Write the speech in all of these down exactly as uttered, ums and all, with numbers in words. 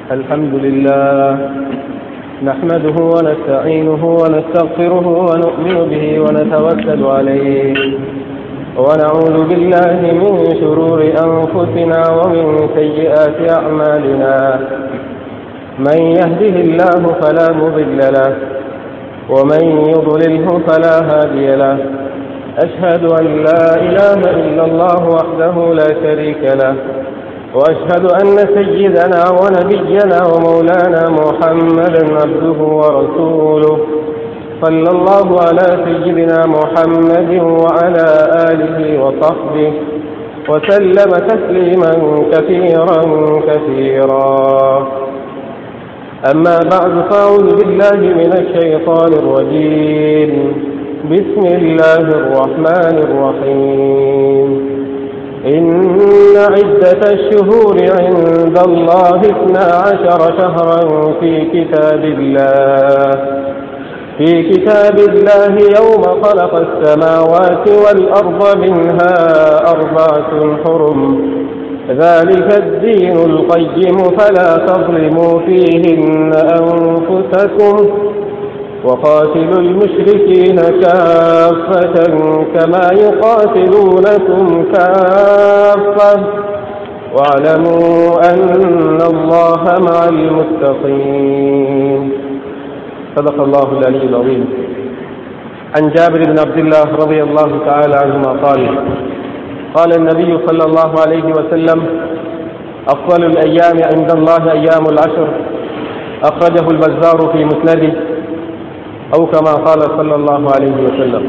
الحمد لله نحمده ونستعينه ونستغفره ونؤمن به ونتوكل عليه ونعوذ بالله من شرور أنفسنا ومن سيئات أعمالنا من يهده الله فلا مضل له ومن يضلله فلا هادي له أشهد أن لا إله إلا الله وحده لا شريك له وأشهد أن سيدنا ونبينا ومولانا محمدا عبده ورسوله صلى الله على سيدنا محمد وعلى آله وصحبه وسلم تسليما كثيرا كثيرا أما بعد فأعوذ بالله من الشيطان الرجيم بسم الله الرحمن الرحيم إن عدة الشهور عند الله اثنا عشر شهرا في كتاب الله في كتاب الله يوم خلق السماوات والأرض منها أربعة حرم ذلك الدين القيم فلا تظلموا فيهن أنفسكم وقاتلوا المشركين كافة كما يقاتلونكم كافة واعلموا أن الله مع المتقين صدق الله العلي العظيم. عن جابر بن عبد الله رضي الله تعالى عنهما قال قال النبي صلى الله عليه وسلم أفضل الأيام عند الله أيام العشر أخرجه البزار في مسنده أو كما قال صلى الله عليه وسلم.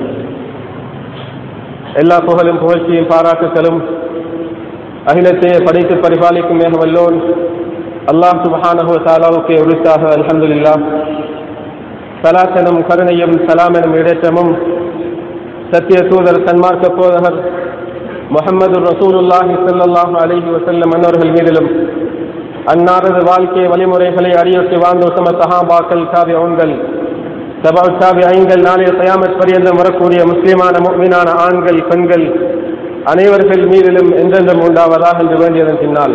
எல்லா புகழும் புகழ்ச்சியும் பாராட்டுகளும் அகிலத்தை படைத்து பரிபாலிக்கும் மேகவல்லோன் அல்லாஹ் சுப்ஹானஹு வ தஆலாவுக்கு உரித்தாக அல்ஹம்துலில்லாஹ். சலாத்தனும் கருணையும் சலாமெனும் இடேற்றமும் சத்திய தூதர் சன்மார்க்க போதகர் முஹம்மது ரசூலுல்லாஹி ஸல்லல்லாஹு அலைஹி வஸல்லம் அன்னவர்கள் மீதிலும் அன்னாரது வாழ்க்கை வழிமுறைகளை அறியொட்டி வாழ்ந்த உத்தம சஹாபாக்கள் தாபிஊன்கள் தபஉ தாபிஈன்கள் நாளைய கியாமத் பரியந்தம் வரக்கூடிய முஸ்லிமான முஃமினான ஆண்கள் பெண்கள் அனைவர்கள் மீதிலும் என்றென்றும் உண்டாவதாக என்று வேண்டியதன் பின்னால்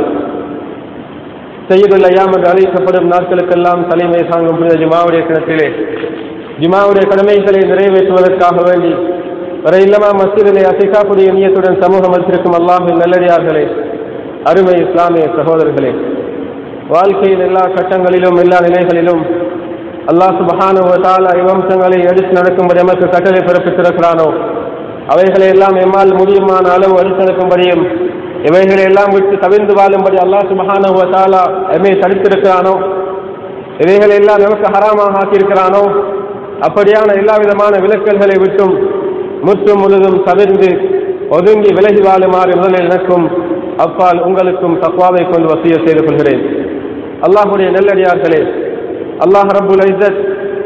சையதுல் அய்யாம் என்று அழைக்கப்படும் நாட்களுக்கெல்லாம் தலைமை தாங்கும் புனித ஜுமாவுடைய கிணத்திலே ஜுமாவுடைய கடமைகளை நிறைவேற்றுவதற்காக வேண்டி வர இல்லமா மஸ்ஜிதிலே அசிகாப்புடைய நியத்துடன் சமூகம் வைத்திருக்கும் அல்லாஹ்வின் நல்லடியார்களே, அருமை இஸ்லாமிய சகோதரர்களே, வாழ்க்கையின் எல்லா கட்டங்களிலும் எல்லா நிலைகளிலும் அல்லாஹ் சுப்ஹானஹு வ தஆலா இவம்சங்களை எடுத்து நடக்கும்படி நமக்கு கட்டளை பிறப்பித்திருக்கிறானோ அவைகளை எல்லாம் எம்மால் முடியுமான அளவு எடுத்து நடக்கும்படியும் இவைகளை எல்லாம் விட்டு தவிர்ந்து வாழும்படி அல்லாஹ் சுப்ஹானஹு வ தஆலா எம்மை தடுத்திருக்கிறானோ இவைகளை எல்லாம் நமக்கு ஹராமாக ஆக்கியிருக்கிறானோ அப்படியான எல்லா விதமான விலக்கல்களை விட்டும் முற்றும் முழுதும் தவிர்ந்து ஒதுங்கி விலகி வாழுமாறு முதலில் எனக்கும் அப்பால் உங்களுக்கும் தக்வாவை கொண்டு வசிய செய்து கொள்கிறேன். அல்லாஹுடைய நல்லடியார்களே, அல்லாஹ் ரப்புல் இஸ்ஸத்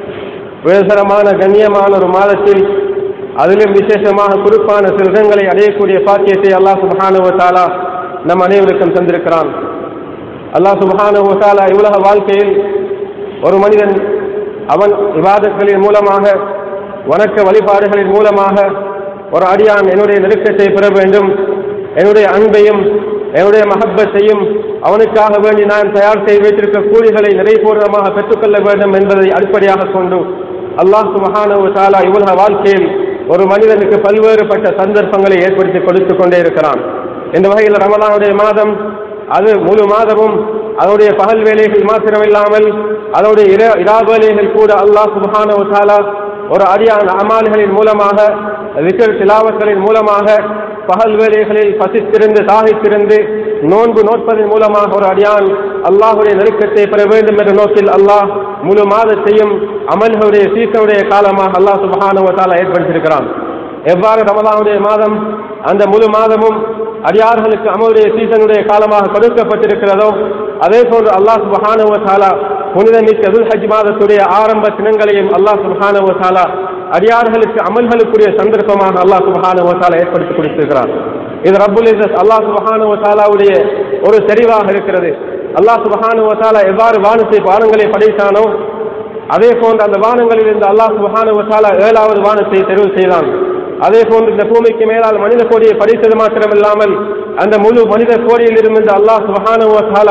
உயர்தரமான கண்ணியமான ஒரு மாதத்தில் அதிலும் விசேஷமாக குறிப்பான சிறுதங்களை அடையக்கூடிய பாக்கியத்தை அல்லாஹ் சுப்ஹானஹு வ தஆலா நம் அனைவருக்கும் தந்திருக்கிறான். அல்லாஹ் சுப்ஹானஹு வ தஆலா இவ்வுலக வாழ்க்கையில் ஒரு மனிதன் அவன் இபாதத்களின் மூலமாக வணக்க வழிபாடுகளின் மூலமாக ஒரு அடியான் என்னுடைய நெருக்கத்தை பெற வேண்டும், என்னுடைய அன்பையும் என்னுடைய மஹப்பத்தையும் அவனுக்காக வேண்டி நான் தயார் செய்து வைத்திருக்க கூலிகளை நிறைபூர்வமாக பெற்றுக்கொள்ள வேண்டும் என்பதை அடிப்படையாக கொண்டு அல்லாஹ் சுப்ஹானஹு வ தஆலா இவ்வுலக வாழ்க்கையில் ஒரு மனிதனுக்கு பல்வேறுபட்ட சந்தர்ப்பங்களை ஏற்படுத்தி கொடுத்து கொண்டே இருக்கிறான். இந்த வகையில் ரமலானுடைய மாதம் அது முழு மாதமும் அதனுடைய பகல் வேலைகள் மாத்திரமில்லாமல் அதனுடைய இரா வேலைகள் கூட அல்லாஹ் சுப்ஹானஹு வ தஆலா ஒரு அடியான் அமால்களின் மூலமாக விக்ர் திலாவத்களின் மூலமாக பகல் வேலைகளில் பசித்திருந்து தாகித்திருந்து நோன்பு நோட்பதன் மூலமாக ஒரு அடியான் அல்லாஹுடைய நெருக்கத்தை பெற வேண்டும் என்ற நோக்கில் அல்லாஹ் முழு மாதத்தையும் அமல்களுடைய சீசனுடைய காலமாக அல்லாஹ் சுப்ஹானஹு வ தஆலா ஏற்படுத்தியிருக்கிறான். எவ்வாறு ரமலானுடைய மாதம் அந்த முழு மாதமும் அடியார்களுக்கு அமலுடைய சீசனுடைய காலமாக கொடுக்கப்பட்டிருக்கிறதோ அதே போன்று அல்லாஹ் சுப்ஹானஹு வ தஆலா புனிதமிக்க துல்ஹஜ் மாதத்துடைய ஆரம்ப தினங்களையும் அல்லாஹ் சுப்ஹானஹு வ தஆலா அடியார்களுக்கு அமல்களுக்குரிய சந்தர்ப்பமாக அல்லாஹ் சுப்ஹானஹு வ தஆலா ஏற்படுத்தி கொடுத்திருக்கிறார். இது ரப்புல் இஸ்ஸத் அல்லாஹ் சுப்ஹானஹு வ தஆலாவுடைய ஒரு தெரிவாக இருக்கிறது. அல்லாஹ் சுப்ஹானஹு வ தஆலா எவ்வாறு வானத்தை வானங்களை படைத்தானோ அதே போன்று அந்த வானங்களில் இருந்து அல்லாஹ் சுப்ஹானஹு வ தஆலா ஏழாவது வானத்தை தெரிவு செய்தான். அதே போன்று இந்த பூமிக்கு மேலால் மனித கோடியை படைத்தது மாத்திரமில்லாமல் அந்த முழு மனித கோடியில் இருந்து அல்லாஹ் சுப்ஹானஹு வ தஆலா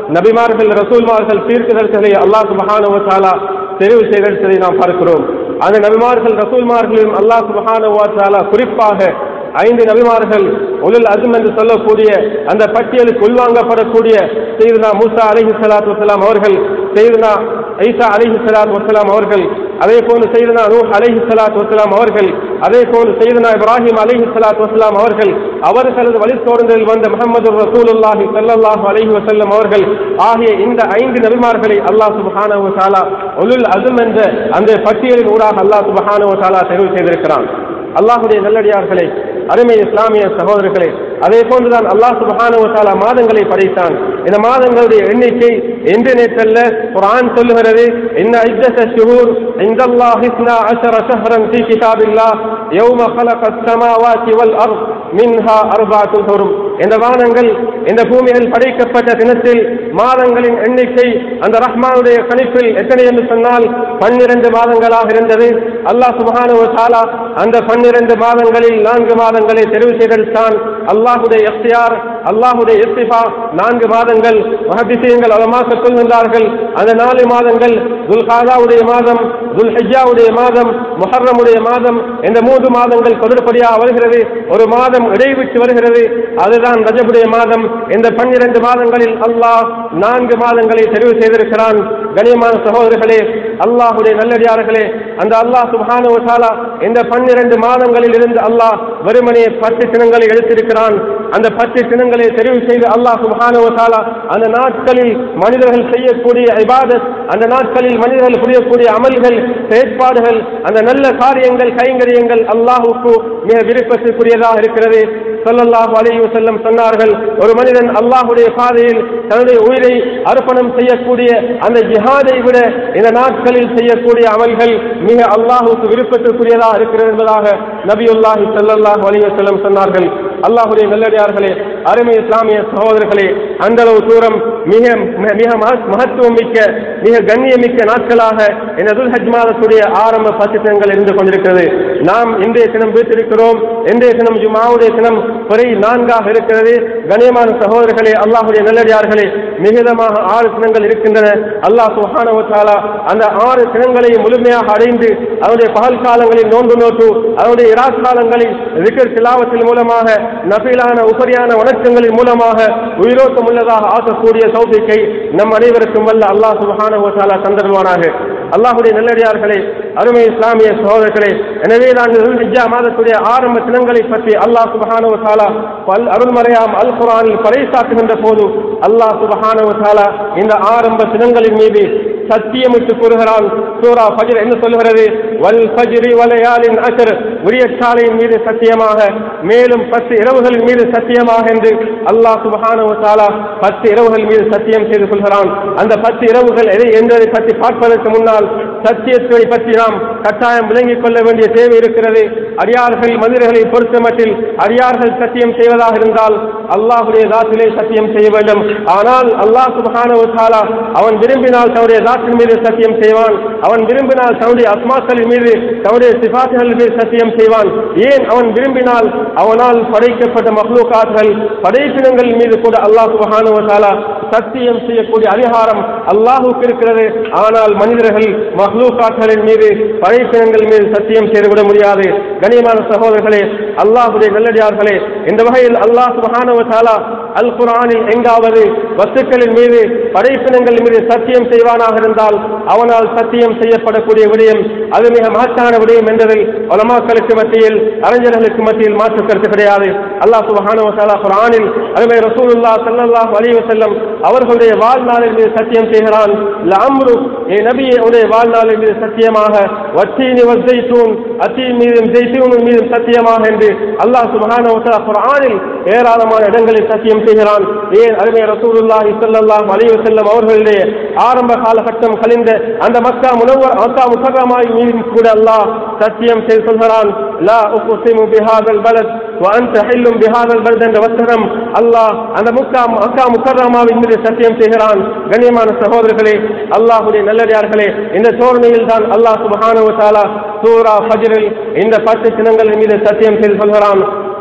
நபிமார்கள், ரசூல்மார்கள், தீர்க்கதரிசிகளை அல்லாஹ் சுப்ஹானஹு வ தஆலா தெரிவு செய்ததை நாம் பார்க்கிறோம். அந்த நபிமார்கள், ரசூல்மார்களையும் அல்லாஹ் சுப்ஹானஹு வ தஆலா குறிப்பாக ஐந்து நபிமார்கள் உலுல் அஸ்ம் என்று சொல்லக்கூடிய அந்த பட்டியலுக்கு உள்வாங்கப்படக்கூடிய சையதுனா மூசா அலைஹிஸ்ஸலாத்து வஸ்ஸலாம் அவர்கள், சையதுனா ஈசா அலைஹிஸ்ஸலாத்து வஸ்ஸலாம் அவர்கள், அதே போன்று சையதுனா நூஹ் அலைஹிஸ்ஸலாத்து வஸ்ஸலாம் அவர்கள், அதே போன்று சையதுனா இப்ராஹிம் அலைஹிஸ்ஸலாத்து வஸ்ஸலாம் அவர்கள், அவர்களது வழித்தோன்றலில் வந்த முஹம்மது ரசூலுல்லாஹி ஸல்லல்லாஹு அலைஹி வஸல்லம் அவர்கள் ஆகிய இந்த ஐந்து நபிமார்களை அல்லாஹ் சுப்ஹானஹு வ தஆலா உலுல் அஸ்ம் என்ற அந்த பட்டியலின் ஊடாக அல்லாஹ் சுப்ஹானஹு வ தஆலா தெரிவு செய்திருக்கிறான். அல்லாஹுடைய நல்லடியார்களே, அருமை இஸ்லாமிய சகோதரர்களே, அதே போன்றுதான் அல்லாஹ் சுப்ஹானஹு வ தஆலா மாதங்களை படைத்தான். இந்த மாதங்களுடைய எண்ணிக்கை என்று நேற்றல்ல, குர்ஆன் சொல்லுகிறது, இன்ன இத்தத ஷுஹூர் இன்தல்லாஹி இஸ்னா அஷர ஷஹ்ரன் ஃபீ கிதாபில்லாஹ் யௌம ஹலகஸ் ஸமாவாதி வல் அர்த் மின்ஹா அர்பஅத்துன் ஹுரும். இந்த வானங்கள், இந்த பூமியில் படைக்கப்பட்ட தினத்தில் மாதங்களின் எண்ணிக்கை அந்த ரஹ்மானுடைய கணிப்பில் எத்தனை என்று சொன்னால் பன்னிரண்டு மாதங்களாக இருந்தது. அல்லாஹ் சுப்ஹானஹு வ தஆலா அந்த பன்னிரண்டு மாதங்களில் நான்கு மாதங்களை தெரிவு செய்தெடுத்தான். அல்லாஹுடைய இக்தியார், அல்லாஹுடைய இஸ்திஃபா. நான்கு மாதங்கள் முஹத்திஸீன்கள் உலமாக்கள் சொல்கின்றார்கள், அந்த நாலு மாதங்கள் துல்காதாவுடைய மாதம், துல்ஹிஜ்ஜாவுடைய மாதம், முஹர்ரமுடைய மாதம், இந்த மூன்று மாதங்கள் தொடர்படியாக வருகிறது. ஒரு மாதம் இடைவிட்டு வருகிறது, அதுதான் ரஜபுடைய மாதம். இந்த பன்னிரண்டு மாதங்களில் அல்லாஹ் நான்கு மாதங்களை தெரிவு செய்திருக்கிறான். கனியமான சகோதரர்களே, அல்லாஹுடைய நல்லடியார்களே, அந்த அல்லாஹ் சுப்ஹானஹு வ தஆலா இந்த பன்னிரண்டு மாதங்களில் இருந்து அல்லாஹ் வெறுமனே பத்து தினங்களை எடுத்திருக்கிறான். அந்த பத்து தினங்களை தெரிவு செய்து அல்லாஹ் சுப்ஹானஹு வ தஆலா அந்த நாட்களில் மனிதர்கள் செய்யக்கூடிய இபாதத், அந்த நாட்களில் மனிதர்கள் புரியக்கூடிய அமல்கள், செயற்பாடுகள், அந்த நல்ல காரியங்கள், கைங்கரியங்கள் அல்லாஹ்வுக்கு மிக விருப்பத்திற்குரியதாக இருக்கிறது. ஸல்லல்லாஹு அலைஹி வஸல்லம் சொன்னார்கள், ஒரு மனிதன் அல்லாஹ்வுடைய பாதையில் தன்னுடைய உயிரை அர்ப்பணம் செய்யக்கூடிய அந்த ஜிஹாதை விட இந்த நாட்களில் செய்யக்கூடிய அமல்கள் மிக அல்லாஹ்வுக்கு விருப்பத்திற்குரியதாக இருக்கிறது என்பதாக நபியுல்லாஹி ஸல்லல்லாஹு அலைஹி வஸல்லம் சொன்னார்கள். அல்லாஹ்வுடைய நல்லடியார்களே, அருமை இஸ்லாமிய சகோதரர்களே, அந்த அளவு தூரம் மிக மிக மகத்துவம் மிக்க, மிக கண்ணியமிக்க நாட்களாக இந்த துல்ஹஜ் மாதத்துடைய ஆரம்ப பத்து தினங்கள் இருந்து கொண்டிருக்கிறது. நாம் இன்றைய தினம் வீட்டிருக்கிறோம். இன்றைய தினம் ஜுமாவுடைய தினம் குறை நான்காக இருக்கிறது. கண்ணியமான சகோதரர்களே, அல்லாஹுடைய நல்லடியார்களே, மிகுதமாக ஆறு தினங்கள் இருக்கின்றன. அல்லாஹ் சுப்ஹானஹு வ தஆலா அந்த ஆறு தினங்களை முழுமையாக அடைந்து அவருடைய பகல் காலங்களில் நோன்பு நோட்டு, அவருடைய இராத் காலங்களில் திக்ர் திலாவத்தின் மூலமாக, நஃபிலான உபரியான வணக்கங்களின் மூலமாக உயிரோட்டம் உள்ளதாக ஆக்கக்கூடிய தௌஃபீக்கை நம் அனைவருக்கும் வல்ல அல்லாஹ் சுப்ஹானஹு வ தஆலா தந்தருவானாக. அல்லாஹுடைய நல்லடியார்களே, அருமை இஸ்லாமிய சகோதரர்களே, எனவே தான் துல்ஹிஜ்ஜா மாதத்துடைய ஆரம்ப தினங்களை பற்றி அல்லாஹ் சுப்ஹானஹு வ தஆலா பல் அருள்மறையாம் அல் குர்ஆனில் பறைசாற்றுகின்ற போது அல்லாஹ் சுப்ஹானஹு வ தஆலா இந்த ஆரம்ப தினங்களின் மீது சத்தியமிட்டு கூறுகிறான். சூரா ஃபஜ்ர் என்ன சொல்கிறது? வல் ஃபஜ்ரி வலயாலின் அஷ்ர், விடியற்காலையின் மீது சத்தியமாக, மேலும் பத்து இரவுகளின் மீது சத்தியமாக என்று அல்லாஹ் சுப்ஹானஹு வ தஆலா பத்து இரவுகள் மீது சத்தியம் செய்து கொள்கிறான். அந்த பத்து இரவுகள் எதை என்பதை பற்றி பார்ப்பதற்கு முன்னால் சத்தியத்தை பற்றி நாம் கட்டாயம் விளங்கிக் கொள்ள வேண்டிய தேவை இருக்கிறது. அடியார்கள் மனிதர்களை பொறுத்த மட்டில் அடியார்கள் சத்தியம் செய்வதாக இருந்தால் அல்லாஹுடைய தாத்திலே சத்தியம் செய்ய வேண்டும். ஆனால் அல்லாஹ் சுப்ஹானஹு வ தஆலா அவன் விரும்பினால் தன்னுடைய தாத்தின் மீது சத்தியம் செய்வான். அவன் விரும்பினால் தன்னுடைய அஸ்மாக்களின் மீது, தன்னுடைய சிஃபாத்துகளின் மீது சத்தியம் செய்வான். ஏன் அவன் விரும்பினால் அவனால் படைக்கப்பட்ட மக்லூகாத்கள், படைப்பினங்கள் மீது கூட அல்லாஹ் சுப்ஹானஹு வ தஆலா சத்தியம் செய்யக்கூடிய அதிகாரம் அல்லாஹுக்கு இருக்கிறது. ஆனால் மனிதர்கள் மக்லூகாத்களின் மீது, படைப்பினங்கள் மீது சத்தியம் செய்துவிட முடியாது. கண்ணியமான சகோதரர்களே, அல்லாஹுடைய நல்லடியார்களே, இந்த வகையில் அல்லாஹ் சுப்ஹானஹு வ தஆலா அல் குர்ஆனில் எங்காவது வஸ்துக்களின் மீது, படைப்பினங்கள் மீது சத்தியம் செய்வானாக இருந்தால் அவனால் சத்தியம் செய்யப்படக்கூடிய விடயம் அது மிக மகத்தான விடயம் என்பதில் உலமாக்களுக்கு மத்தியில், அறிஞர்களுக்கு மத்தியில் மாற்று கருத்து கிடையாது. அல்லாஹ் சுப்ஹானஹு வ தஆலா குர்ஆனில் அருமை ரசூலுல்லாஹ் ஸல்லல்லாஹு அலைஹி வஸல்லம் அவர்களுடைய வாழ்நாளின் மீது சத்தியம் செய்கிறான். லஅம்ரு, ஏ நபியே, உடைய வாழ்நாளின் மீது சத்தியமாக, வத்தீனி வஸ்ஸைத்தூன், அத்தீன் மீதும் ஜெய்தூன் மீதும் சத்தியமாக என்று அல்லாஹ் சுப்ஹானஹு வ தஆலா குர்ஆனில் ஏராளமான இடங்களில் சத்தியம் செய்கிறான். ஏன் அருமை ரசூலுல்லாஹி ஸல்லல்லாஹு அலைஹி வஸல்லம் அவர்களுடைய ஆரம்ப காலகட்டம் கழிந்த அந்த மக்கா முனவ்வர் மக்கா முக்கர்ரமா மீதும் கூட அல்லாஹ் சத்தியம் செய்து சொல்கிறான். லா உக்ஸிமு பிஹாதல் பலத் வ அன்த ஹில்லும் பிஹாதல் பலத் என்ற வசனம் அல்லாஹ் அந்த மக்கா மக்கா முக்கர்ரமாவின் மீது சத்தியம் செய்கிறான். கண்ணியமான சகோதரர்களே, அல்லாஹ்வுடைய நல்லடியார்களே, இந்த தோரணையில் தான் அல்லாஹ் சுப்ஹானஹு வ தஆலா சூரா ஃபஜ்ரில் இந்த பத்து தினங்களின் மீது சத்தியம் செய்து சொல்கிறான்.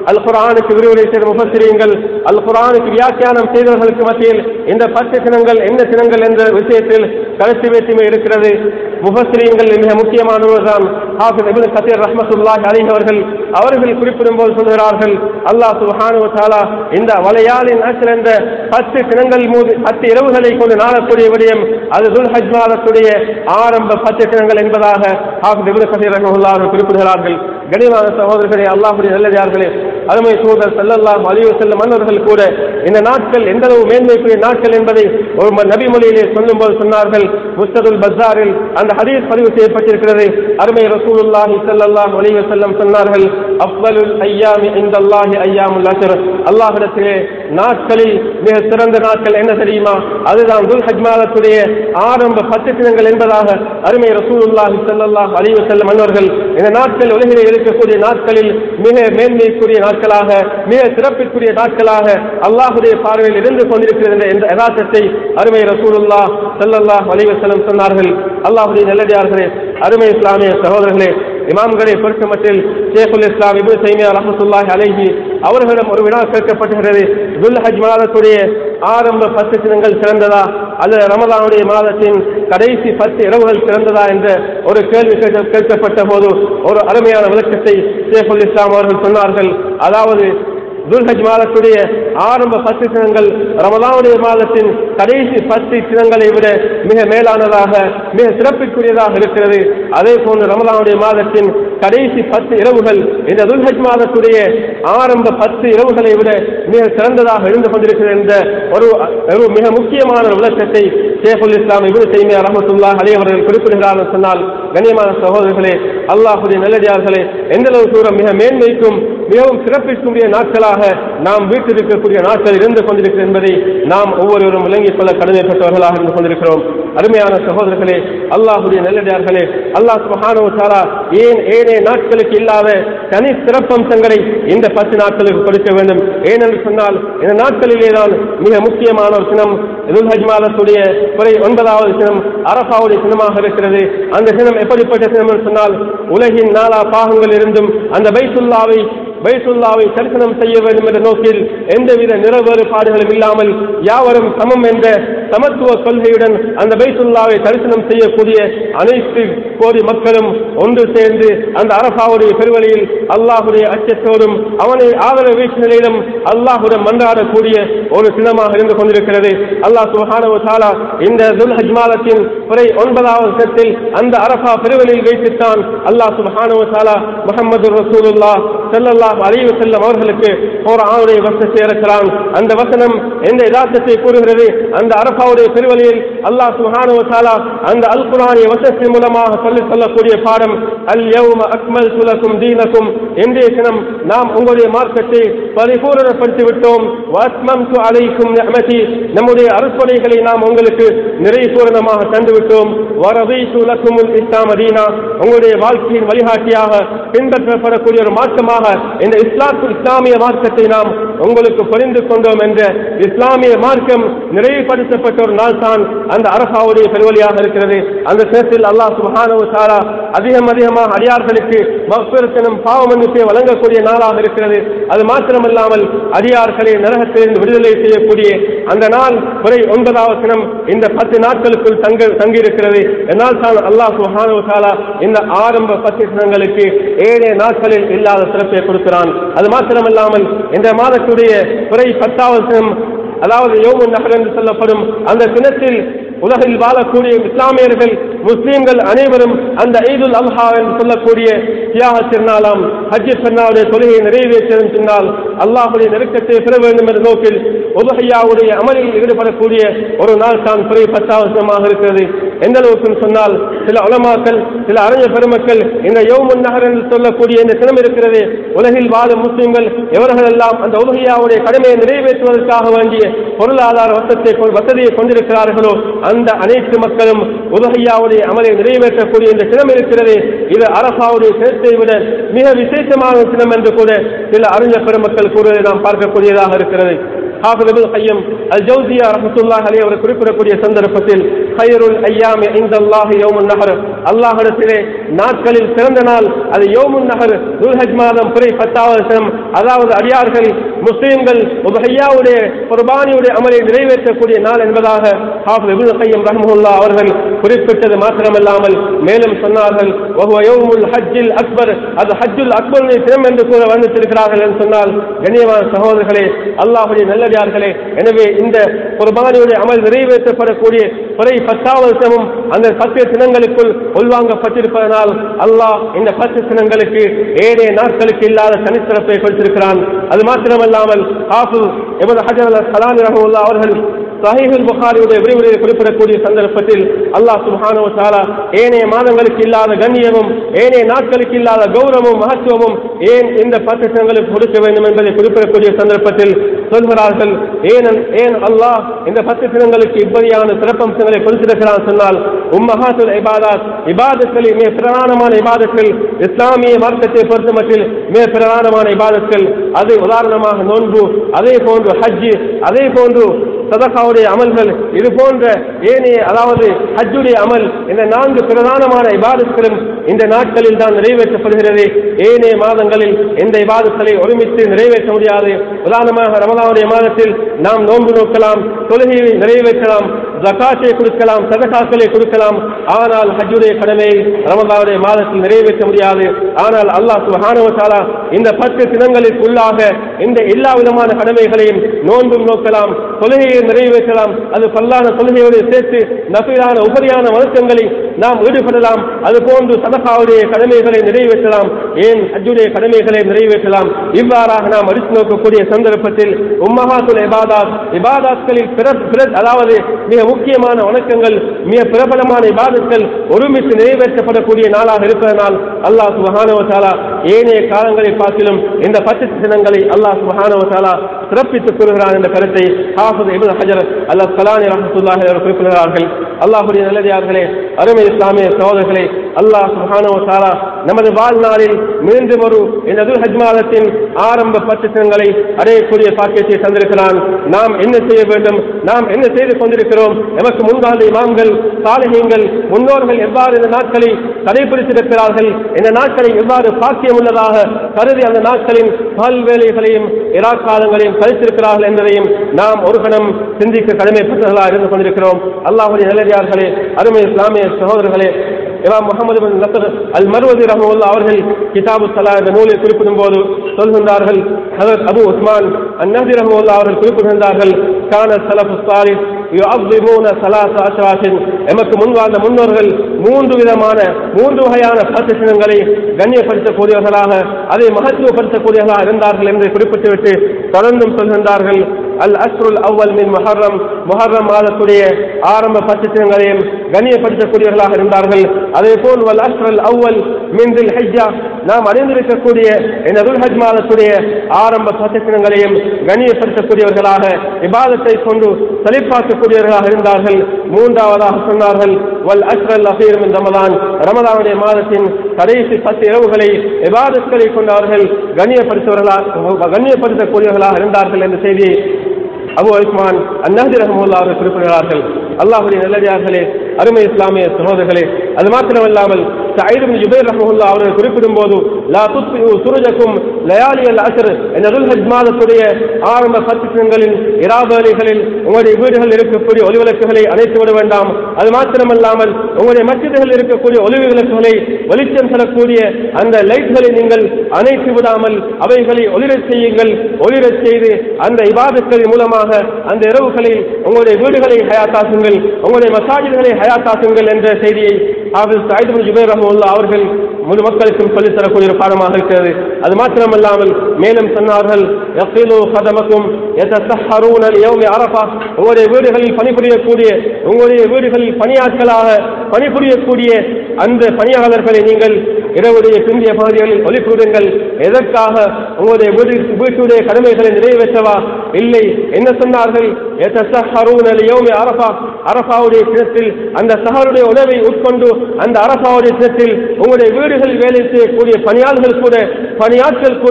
அல் குர்ஆனுக்கு விரிவுரை செய்த முஃபஸ்ஸிரீன்கள், அல் குர்ஆனுக்கு வியாக்கியானம் செய்தவர்களுக்கு மத்தியில் இந்த பத்து தினங்கள் என்ன தினங்கள் என்ற விஷயத்தில் கருத்து வேற்றுமை இருக்கிறது. முஃபஸ்ஸிரீன்கள் மிக முக்கியமானவர்தான் ஹாஃபிஸ் இப்னு கஸீர் ரஹ்மத்துல்லாஹி அலைஹி அவர்கள் அவர்கள் குறிப்பிடும்போது சொல்கிறார்கள், அல்லாஹ் சுப்ஹானஹு வ தஆலா இந்த வலையாளின் அஸ்ர் என்ற பத்து தினங்கள் மூது பத்து இரவுகளை கொண்டு நாளக்கூடிய விடயம் அது துல்ஹஜ் மாதத்துடைய ஆரம்ப பத்து தினங்கள் என்பதாக ஹாஃபிஸ் இப்னு கஸீர் ரஹ்மத்துல்லாஹி அவர்கள் குறிப்பிடுகிறார்கள். கனிவான சகோதரர்களே, அல்லாஹ்வுடைய நல்லடியார்களே, அருமை தூதர் ஸல்லல்லாஹு அலைஹி வஸல்லம் அவர்கள் கூட இந்த நாட்கள் எந்த அளவு மேன்மைக்குரிய நாட்கள் என்பதை ஒரு நபி மொழியிலே சொல்லும்போது சொன்னார்கள். முஸ்ததுல் பஸாரில் அந்த ஹதீஸ் பதிவு செய்யப்பட்டிருக்கிறது. அருமை ரசூலுல்லாஹி ஸல்லல்லாஹு அலைஹி வஸல்லம் சொன்னார்கள், அஃதலுல் அய்யாமி இன்தல்லாஹி அய்யாமுல் அஷ்ர். அல்லாஹ்விடத்திலே நாட்களில் மிக சிறந்த நாட்கள் என்ன தெரியுமா? அதுதான் துல்ஹஜ் மாதத்துடைய ஆரம்ப பத்து தினங்கள் என்பதாக அருமை ரசூலுல்லாஹி ஸல்லல்லாஹு அலைஹி வஸல்லம் அவர்கள் இந்த நாட்கள் உலகிலே இருக்கக்கூடிய நாட்களில் மிக மேன்மைக்குரிய நாட்களாக மிக சிறப்பிற்குரிய நாட்களாக அல்லாஹ்வுடைய பார்வையில் இருந்து கொண்டிருக்கிறது என்ற யதார்த்தத்தை அருமை ரசூலுல்லாஹ் ஸல்லல்லாஹு அலைஹி வஸல்லம் சொன்னார்கள். அல்லாஹ்வுடைய நல்லடியார்களே, அருமை இஸ்லாமிய சகோதரர்களே, இமாம்களை பொறுத்தமட்டில் ஷேகுல் இஸ்லாம் இப்னு தைமியா ரஹ்மத்துல்லாஹி அலைஹி அவர்களிடம் ஒரு வினா கேட்கப்பட்டுகிறது. துல்ஹஜ் மாதத்துடைய ஆரம்ப பத்து தினங்கள் சிறந்ததா அல்லது ரமலானுடைய மாதத்தின் கடைசி பத்து இரவுகள் சிறந்ததா என்ற ஒரு கேள்வி கேட்கப்பட்ட போது ஒரு அருமையான விளக்கத்தை ஷேகுல் இஸ்லாம் அவர்கள் சொன்னார்கள். அதாவது துல்ஹஜ் மாதத்துடைய ஆரம்ப பத்து தினங்கள் ரமலானுடைய மாதத்தின் கடைசி பத்து தினங்களை விட மிக மேலானதாக மிக சிறப்பிற்குரியதாக இருக்கிறது. அதே போன்று ரமலானுடைய மாதத்தின் கடைசி பத்து இரவுகள் இந்த துல்ஹஜ் மாதத்துடைய ஆரம்ப பத்து இரவுகளை விட மிக சிறந்ததாக இருந்து கொண்டிருக்கிறது என்ற ஒரு மிக முக்கியமான விளக்கத்தை ஷேகுல் இஸ்லாம் இப்னு தைமியா ரஹ்மத்துல்லாஹி அலைஹி அவர்கள் குறிப்பிடுகிறார்கள். சொன்னால் கண்ணியமான சகோதரர்களே, அல்லாஹ்வுடைய நல்லடியார்களே, எந்த அளவு தூரம் மிக மேன்மைக்கும் மிகவும் சிறப்பிற்குரிய நாட்களாக நாம் வீட்டிருக்கக்கூடிய நாட்கள் இருந்து கொண்டிருக்கிறது என்பதை நாம் ஒவ்வொருவரும் விளங்கிக் கொள்ள கடமைப்பட்டவர்களாக இருந்து கொண்டிருக்கிறோம். அருமையான சகோதரர்களே, அல்லாஹ்வுடைய நல்லடியார்களே, அல்லாஹ் சுப்ஹானஹு வ தஆலா ஏன் ஏனைய நாட்களுக்கு இல்லாத தனி சிறப்பம்சங்களை இந்த பத்து நாட்களுக்கு கொடுக்க வேண்டும்? ஏனென்று சொன்னால் இந்த நாட்களிலே தான் மிக முக்கியமான ஒரு தினம் துல்ஹஜ் மாதத்துடைய குறை ஒன்பதாவது தினம் அரஃபாவுடைய தினமாக இருக்கிறது. அந்த தினம் எப்படிப்பட்ட தினம் என்று சொன்னால், உலகின் நாலா பாகங்கள் இருந்தும் அந்த பைத்துல்லாவை பைத்துல்லாவை தரிசனம் செய்ய வேண்டும் என்ற நோக்கில் எந்தவித நிறவேறுபாடுகளும் இல்லாமல் யாவரும் சமம் என்ற சமத்துவ கொள்கையுடன் அந்த பைத்துல்லாவை தரிசனம் செய்யக்கூடிய அனைத்து கோடி மக்களும் ஒன்று சேர்ந்து அந்த அரஃபாவுடைய பெருவழியில் அல்லாஹுடைய அச்சத்தோடும் அவனை ஆதரவு வீச்சு நிலையிலும் அல்லாஹுடன் மன்றாடக்கூடிய ஒரு தினமாக இருந்து கொண்டிருக்கிறது. அல்லாஹ் சுப்ஹானஹு வ தஆலா இந்த துல்ஹஜ் மாதத்தின் பிறை ஒன்பதாவது தினத்தில் அந்த அரஃபா பெருவழியில் வைத்துத்தான் அல்லாஹ் சுப்ஹானஹு வ தஆலா முஹம்மது ரசூலுல்லாஹ் ஸல்லல்லாஹு அலைஹி வஸல்லம் அவர்களுக்கு குர்ஆனுடைய வசனத்தை இறக்கிறான். அந்த வசனம் எந்த யதார்த்தத்தை கூறுகிறது? அந்த அரஃபாவுடைய பெருவழியில் அல்லாஹ் சுப்ஹானஹு வ தஆலா அந்த அல் குர்ஆனிய வசனத்தின் மூலமாக சொல்லிக் சொல்லக்கூடிய பாடம் அல் யௌம அக்மல்து லக்கும் தீனக்கும். இன்றைய தினம் நாம் உங்களுடைய மார்க்கத்தை பரிபூரணப்படுத்தி விட்டோம். வ அத்மம்து அலைக்கும் நிஅமதி, நம்முடைய அருட்கொடைகளை நாம் உங்களுக்கு நிறைபூரணமாக தந்து விட்டோம். வ ரதீது லக்குமுல் இஸ்லாம தீனா, உங்களுடைய வாழ்க்கையின் வழிகாட்டியாக பின்பற்றப்படக்கூடிய ஒரு மார்க்கமாக இந்த இஸ்லாத்து இஸ்லாமிய மார்க்கத்தை நாம் உங்களுக்கு புரிந்து கொண்டோம் என்ற இஸ்லாமிய மார்க்கம் நிறைவுபடுத்தப்பட்ட ஒரு நாள் தான் அந்த அரஃபாவுடைய பெருவழியாக இருக்கிறது. அந்த நேரத்தில் அல்லாஹ் சுப்ஹானஹு வ தஆலா அதிகம் அதிகமாக அடியார்களுக்கு மக்ஃபிரத்தினும் பாவ மன்னிப்பை வழங்கக்கூடிய நாளாக இருக்கிறது. அது மாத்திரமல்லாமல் அடியார்களை நரகத்திலிருந்து விடுதலை செய்யக்கூடிய அந்த நாள் குறை ஒன்பதாவது தினம் இந்த பத்து நாட்களுக்குள் தங்க தங்கியிருக்கிறது. இதனால் தான் அல்லாஹ் சுப்ஹானஹு வ தஆலா இந்த ஆரம்ப பத்து தினங்களுக்கு ஏழு நாட்களில் இல்லாத சிறப்பை கொடுக்கிறான். அது மாத்திரமல்லாமல் இந்த மாதத்துடைய குறை பத்தாவது தினம், அதாவது யௌமுன் நஹர் என்று சொல்லப்படும் அந்த தினத்தில் உலகில் வாழக்கூடிய இஸ்லாமியர்கள் முஸ்லீம்கள் அனைவரும் அந்த ஈதுல் அல்ஹா என்று சொல்லக்கூடிய தியாக திருநாளாம் ஹஜ் பெருநாளுடைய தொழுகையை நிறைவேற்றும் பின்னால் அல்லாஹுடைய நெருக்கத்தை பெற வேண்டும் என்ற நோக்கில் உதுஹியாவுடைய அமலில் ஈடுபடக்கூடிய ஒரு நாள் தான் பிறை பத்தாவது தினமாக இருக்கிறது. எந்த அளவுக்கு சொன்னால், சில உலமாக்கள் சில அறிஞர் பெருமக்கள் இந்த யௌமுன் நஹர் என்று சொல்லக்கூடிய இந்த தினம் இருக்கிறது, உலகில் வாழும் முஸ்லீம்கள் எவர்கள் எல்லாம் அந்த உதுஹியாவுடைய கடமையை நிறைவேற்றுவதற்காக வேண்டிய பொருளாதார வசத்தை வசதியை கொண்டிருக்கிறார்களோ அந்த அனைத்து மக்களும் உதுஹியாவுடைய அமலை நிறைவேற்றக்கூடிய இந்த தினம் இருக்கிறது. இது அரஃபாவுடைய தினத்தை விட மிக விசேஷமான தினம் என்று கூட சில அறிஞர் பெருமக்கள் கூறுவதை நாம் பார்க்கக்கூடியதாக இருக்கிறது. ஹாஃபிஸ் இப்னு கையம் அல் ஜௌசியா ரஹ்மத்துல்லாஹி அலைஹி அவர் குறிப்பிடக்கூடிய சந்தர்ப்பத்தில் கைருல் அய்யாமி இன்தல்லாஹி யௌமுன் நஹர், அல்லாஹ்விடத்திலே நாட்களில் சிறந்த நாள் அது யௌமுன் நஹர், துல்ஹஜ் மாதம் பிறை பத்தாவது தினம். அதாவது அடியார்கள் முஸ்லிம்கள் உபஹையாவுடைய குர்பானியுடைய அமலை நிறைவேற்றக்கூடிய நாள் என்பதாக ஹாஃபிஸ் இப்னு கையம் ரஹ்மத்துல்லாஹ் அவர்கள் குறிப்பிட்டது மாத்திரமல்லாமல் மேலும் சொன்னார்கள், வஹுவ யௌமுல் ஹஜ்ஜில் அக்பர், அது ஹஜ்ஜுல் அக்பருடைய தினம் என்று கூற வந்திருக்கிறார்கள் என்று சொன்னால், கண்ணியமான சகோதரர்களே, அல்லாஹ்வுடைய நல்லடியார்களே, எனவே இந்த குர்பானியுடைய அமல் நிறைவேற்றப்படக்கூடிய பிறை பத்தாவது தினமும் அந்த பத்து தினங்களுக்குள் உள்வாங்கப்பட்டிருப்பதனால் அல்லாஹ் இந்த பத்து தினங்களுக்கு ஏழே நாட்களுக்கு இல்லாத தனிச்சிறப்பை கொடுத்திருக்கிறான். அது மாத்திரமல்லாமல் ஹாஃபிஸ் இப்னு ஹஜர் அல் அஸ்கலானி ரஹ்மத்துல்லாஹ் அவர்கள் சஹீஹுல் புகாரியுடைய விரிவுரையை குறிப்பிடக்கூடிய சந்தர்ப்பத்தில் அல்லாஹ் சுப்ஹானஹு வ தஆலா ஏனைய மாதங்களுக்கு இல்லாத கண்ணியமும் ஏனைய நாட்களுக்கு இல்லாத கௌரவமும் மகத்துவமும் ஏன் இந்த பத்து தினங்களுக்கு கொடுக்க வேண்டும் என்பதை குறிப்பிடக்கூடிய சந்தர்ப்பத்தில் சொல்கிறார்கள், ஏன் ஏன் அல்லாஹ் இந்த பத்து தினங்களுக்கு இப்படியான சிறப்பம்சங்களை கொடுத்திருக்கிறான் சொன்னால், உம்மஹாத்துல் இபாதத், இபாதத்களில் மிக பிரதானமான இபாதத்கள், இஸ்லாமிய மார்க்கத்தை பொறுத்தமட்டில் மிக பிரதானமான இபாதத்கள், அது உதாரணமாக நோன்பு, அதே போன்று ஹஜ், அதே போன்று சதகாவுடைய அமல்கள், இது போன்ற ஏனைய அதாவது ஹஜ்ஜுடைய அமல், இந்த நான்கு பிரதானமான இபாதத்களும் இந்த நாட்களில் தான் நிறைவேற்றப்படுகிறது. ஏனைய மாதங்களில் இந்த இபாதத்களை ஒருமித்து நிறைவேற்ற முடியாது. உதாரணமாக ரமலானுடைய மாதத்தில் நாம் நோன்பு நோக்கலாம், தொழுகையை நிறைவேற்றலாம், ஜகாத்தை கொடுக்கலாம், சதகாக்களை கொடுக்கலாம். ஆனால் ஹஜ்ஜுடைய கடமையை ரமலானுடைய மாதத்தில் நிறைவேற்ற முடியாது. ஆனால் அல்லாஹ் சுப்ஹானஹு வ தஆலா இந்த பத்து தினங்களுக்குள்ளாக இந்த எல்லா விதமான கடமைகளையும் நோன்பும் நோக்கலாம், தொழுகையை நிறைவேற்றலாம், அது பல்லான தொழுகையோடு சேர்த்து நஃபிலான உபரியான வணக்கங்களை நாம் ஈடுபடலாம். அது போன்று சதகாவுடைய கடமைகளை நிறைவேற்றலாம், ஏன் ஹஜ்ஜுடைய கடமைகளை நிறைவேற்றலாம். இவ்வாறாக நாம் அடித்து நோக்கக்கூடிய சந்தர்ப்பத்தில் உம்மஹாத்துல் இபாதத், இபாதத்களில் அதாவது மிக முக்கியமான வணக்கங்கள், மிக பிரபலமான இபாதத்கள் ஒருமித்து நிறைவேற்றப்படக்கூடிய நாளாக இருப்பதனால் அல்லாஹ் சுப்ஹானஹு வ தஆலா ஏனைய காலங்களை பார்த்திலும் இந்த பத்து தினங்களை அல்லாஹ் சுப்ஹானஹு வ தஆலா சிறப்பித்துக் கூறுகிறான் என்ற கருத்தை ஹாஃபிஸ் இப்னு ஹஜர் அல் அஸ்கலானி ரஹ்மத்துல்லாஹி அலைஹி குறிப்பிடுகிறார்கள். அல்லாஹ்வுடைய நல்லடியார்களே, அருமை இஸ்லாமிய சகோதரர்களே, அல்லாஹ் சுப்ஹானஹு வ தஆலா நமது வாழ்நாளில் மீண்டும் ஒரு இந்த துல்ஹஜ் மாதத்தின் ஆரம்ப பத்து தினங்களை அடையக்கூடிய பாக்கியத்தை தந்திருக்கிறான். நாம் என்ன செய்ய வேண்டும், நாம் என்ன செய்து கொண்டிருக்கிறோம், எமக்கு முன்கால இமாம்கள், சாலிஹீன்கள், முன்னோர்கள் எவ்வாறு இந்த நாட்களை கடைபிடித்திருக்கிறார்கள், இந்த நாட்களை எவ்வாறு பாக்கியம் உள்ளதாக கருதி அந்த நாட்களின் பல்வேலைகளையும் இராக்காலங்களையும் கழித்திருக்கிறார்கள் என்பதையும் நாம் ஒரு கணம் சிந்திக்க கடமைப்பட்டவர்களாக இருந்து கொண்டிருக்கிறோம். அல்லாஹ்வுடைய நல்லடியார்களே, அருமை இஸ்லாமிய சகோதரர்களே, இமாம் முஹம்மது பின் நஸ்ர் அல் மர்வதி ரஹ்மத்துல்லாஹி அவர்கள் கிதாபு ஸலா என்ற நூலில் குறிப்பிடும் போது சொல்கின்றார்கள், ஹஜ்ரத் அபு உஸ்மான் அன்-நஹ்தி ரஹ்மத்துல்லாஹி அவர்கள் குறிப்பிடுகின்றார்கள், கான ஸலஃபு ஸாலிஹ் யுஅஸிமூன ஸலாஸ அஷ்ராத்தின், எமக்கு முன்வாழ்ந்த முன்னோர்கள் மூன்று விதமான மூன்று வகையான பத்து தினங்களை கண்ணியப்படுத்தக்கூடியவர்களாக, அதை மகத்துவப்படுத்தக்கூடியவர்களாக இருந்தார்கள் என்று குறிப்பிட்டுவிட்டு தொடர்ந்தும் சொல்கின்றார்கள், அல் அஷ்ருல் அவ்வல் மின் முஹர்ரம், முஹர்ரம் மாதத்துடைய ஆரம்ப பத்து தினங்களையும் கண்ணியப்படுத்தக்கூடியவர்களாக இருந்தார்கள். அதே போல் வல் அஷ்ருல் அவ்வல் மின் தில் ஹிஜ்ஜா, நாம் அறிந்திருக்கக்கூடிய இந்த துல்ஹஜ் மாதத்துடைய ஆரம்ப பத்து தினங்களையும் கண்ணியப்படுத்தக்கூடியவர்களாக, இபாதத்தை கொண்டு செழிப்பாக்கக்கூடியவர்களாக இருந்தார்கள். மூன்றாவதாக சொன்னார்கள், வல் அஷ்ருல் அஃபீர் மின் ரமலான், ரமலானுடைய மாதத்தின் கடைசி பத்து இரவுகளை இபாதத்களை கொண்டு அவர்கள் கண்ணியப்படுத்துவர்களாக கண்ணியப்படுத்தக்கூடியவர்களாக இருந்தார்கள் என்ற செய்தியை அபு உஸ்மான் அன்-நஹ்தி ரஹ்மத்துல்லாஹி அவர்கள் குறிப்பிடுகிறார்கள். அல்லாஹ்வுடைய நல்லடியார்களே, அருமை இஸ்லாமிய சகோதரர்களே, அது மாத்திரமல்லாமல் சயீத் இப்னு ஜுபைர் ரஹ்மத்துல்லாஹி அவர்கள் குறிப்பிடும் போது லா துத்ஃபிஉ சுருஜக்கும் லயாலி அல்-அஸ்ர், இந்த துல்ஹஜ் மாதத்துடைய ஆரம்ப பத்து தினங்களில் இராவேளைகளில் உங்களுடைய வீடுகளில் இருக்கக்கூடிய ஒளிவிளக்குகளை அணைத்து விட வேண்டாம். அது மாத்திரமல்லாமல் உங்களுடைய மஸ்ஜிதுகளில் இருக்கக்கூடிய ஒளிவிளக்குகளை வெளிச்சம் செல்லக்கூடிய அந்த லைட்களை நீங்கள் அணைத்து விடாமல் அவைகளை ஒளிரச் செய்யுங்கள். ஒளிரச் செய்து அந்த இபாதத்களின் மூலமாக அந்த இரவுகளில் உங்களுடைய வீடுகளை ஹயாத்தாக்குங்கள், உங்களுடைய மசாஜிதுகளை ஹயாத்தாக்குங்கள் என்ற செய்தியை ஹாஃபிஸ் சயீத் இப்னு ஜுபைர் ரஹ்மத்துல்லாஹி அவர்கள் முழு மக்களுக்கும் சொல்லித் தரக்கூடிய ஒரு பாடமாக இருக்கிறது. அது மாத்திரமல்லாமல் மேலும் சொன்னார்கள், யக்லு கதமக்கும் யதஸஹரூன லியௌமி அரஃபா, உங்களுடைய வீடுகளில் பணிபுரியக்கூடிய உங்களுடைய வீடுகளில் பணியாட்களாக பணிபுரியக்கூடிய அந்த பணியாளர்களை நீங்கள் இரவுடைய பிந்திய பகுதிகளில் ஒளிக்கூடுங்கள். எதற்காக? உங்களுடைய வீட்டுடைய கடமைகளை நிறைவேற்றவா? இல்லை. என்ன சொன்னார்கள்? அரஃபா, அரஃபாவுடைய தினத்தில் அந்த சஹருடைய உணவை உட்கொண்டு அந்த அரஃபாவுடைய தினத்தில் உங்களுடைய வீடுகளில் வேலை செய்யக்கூடிய பணியாளர்கள் கூட பணியாட்கள் கூட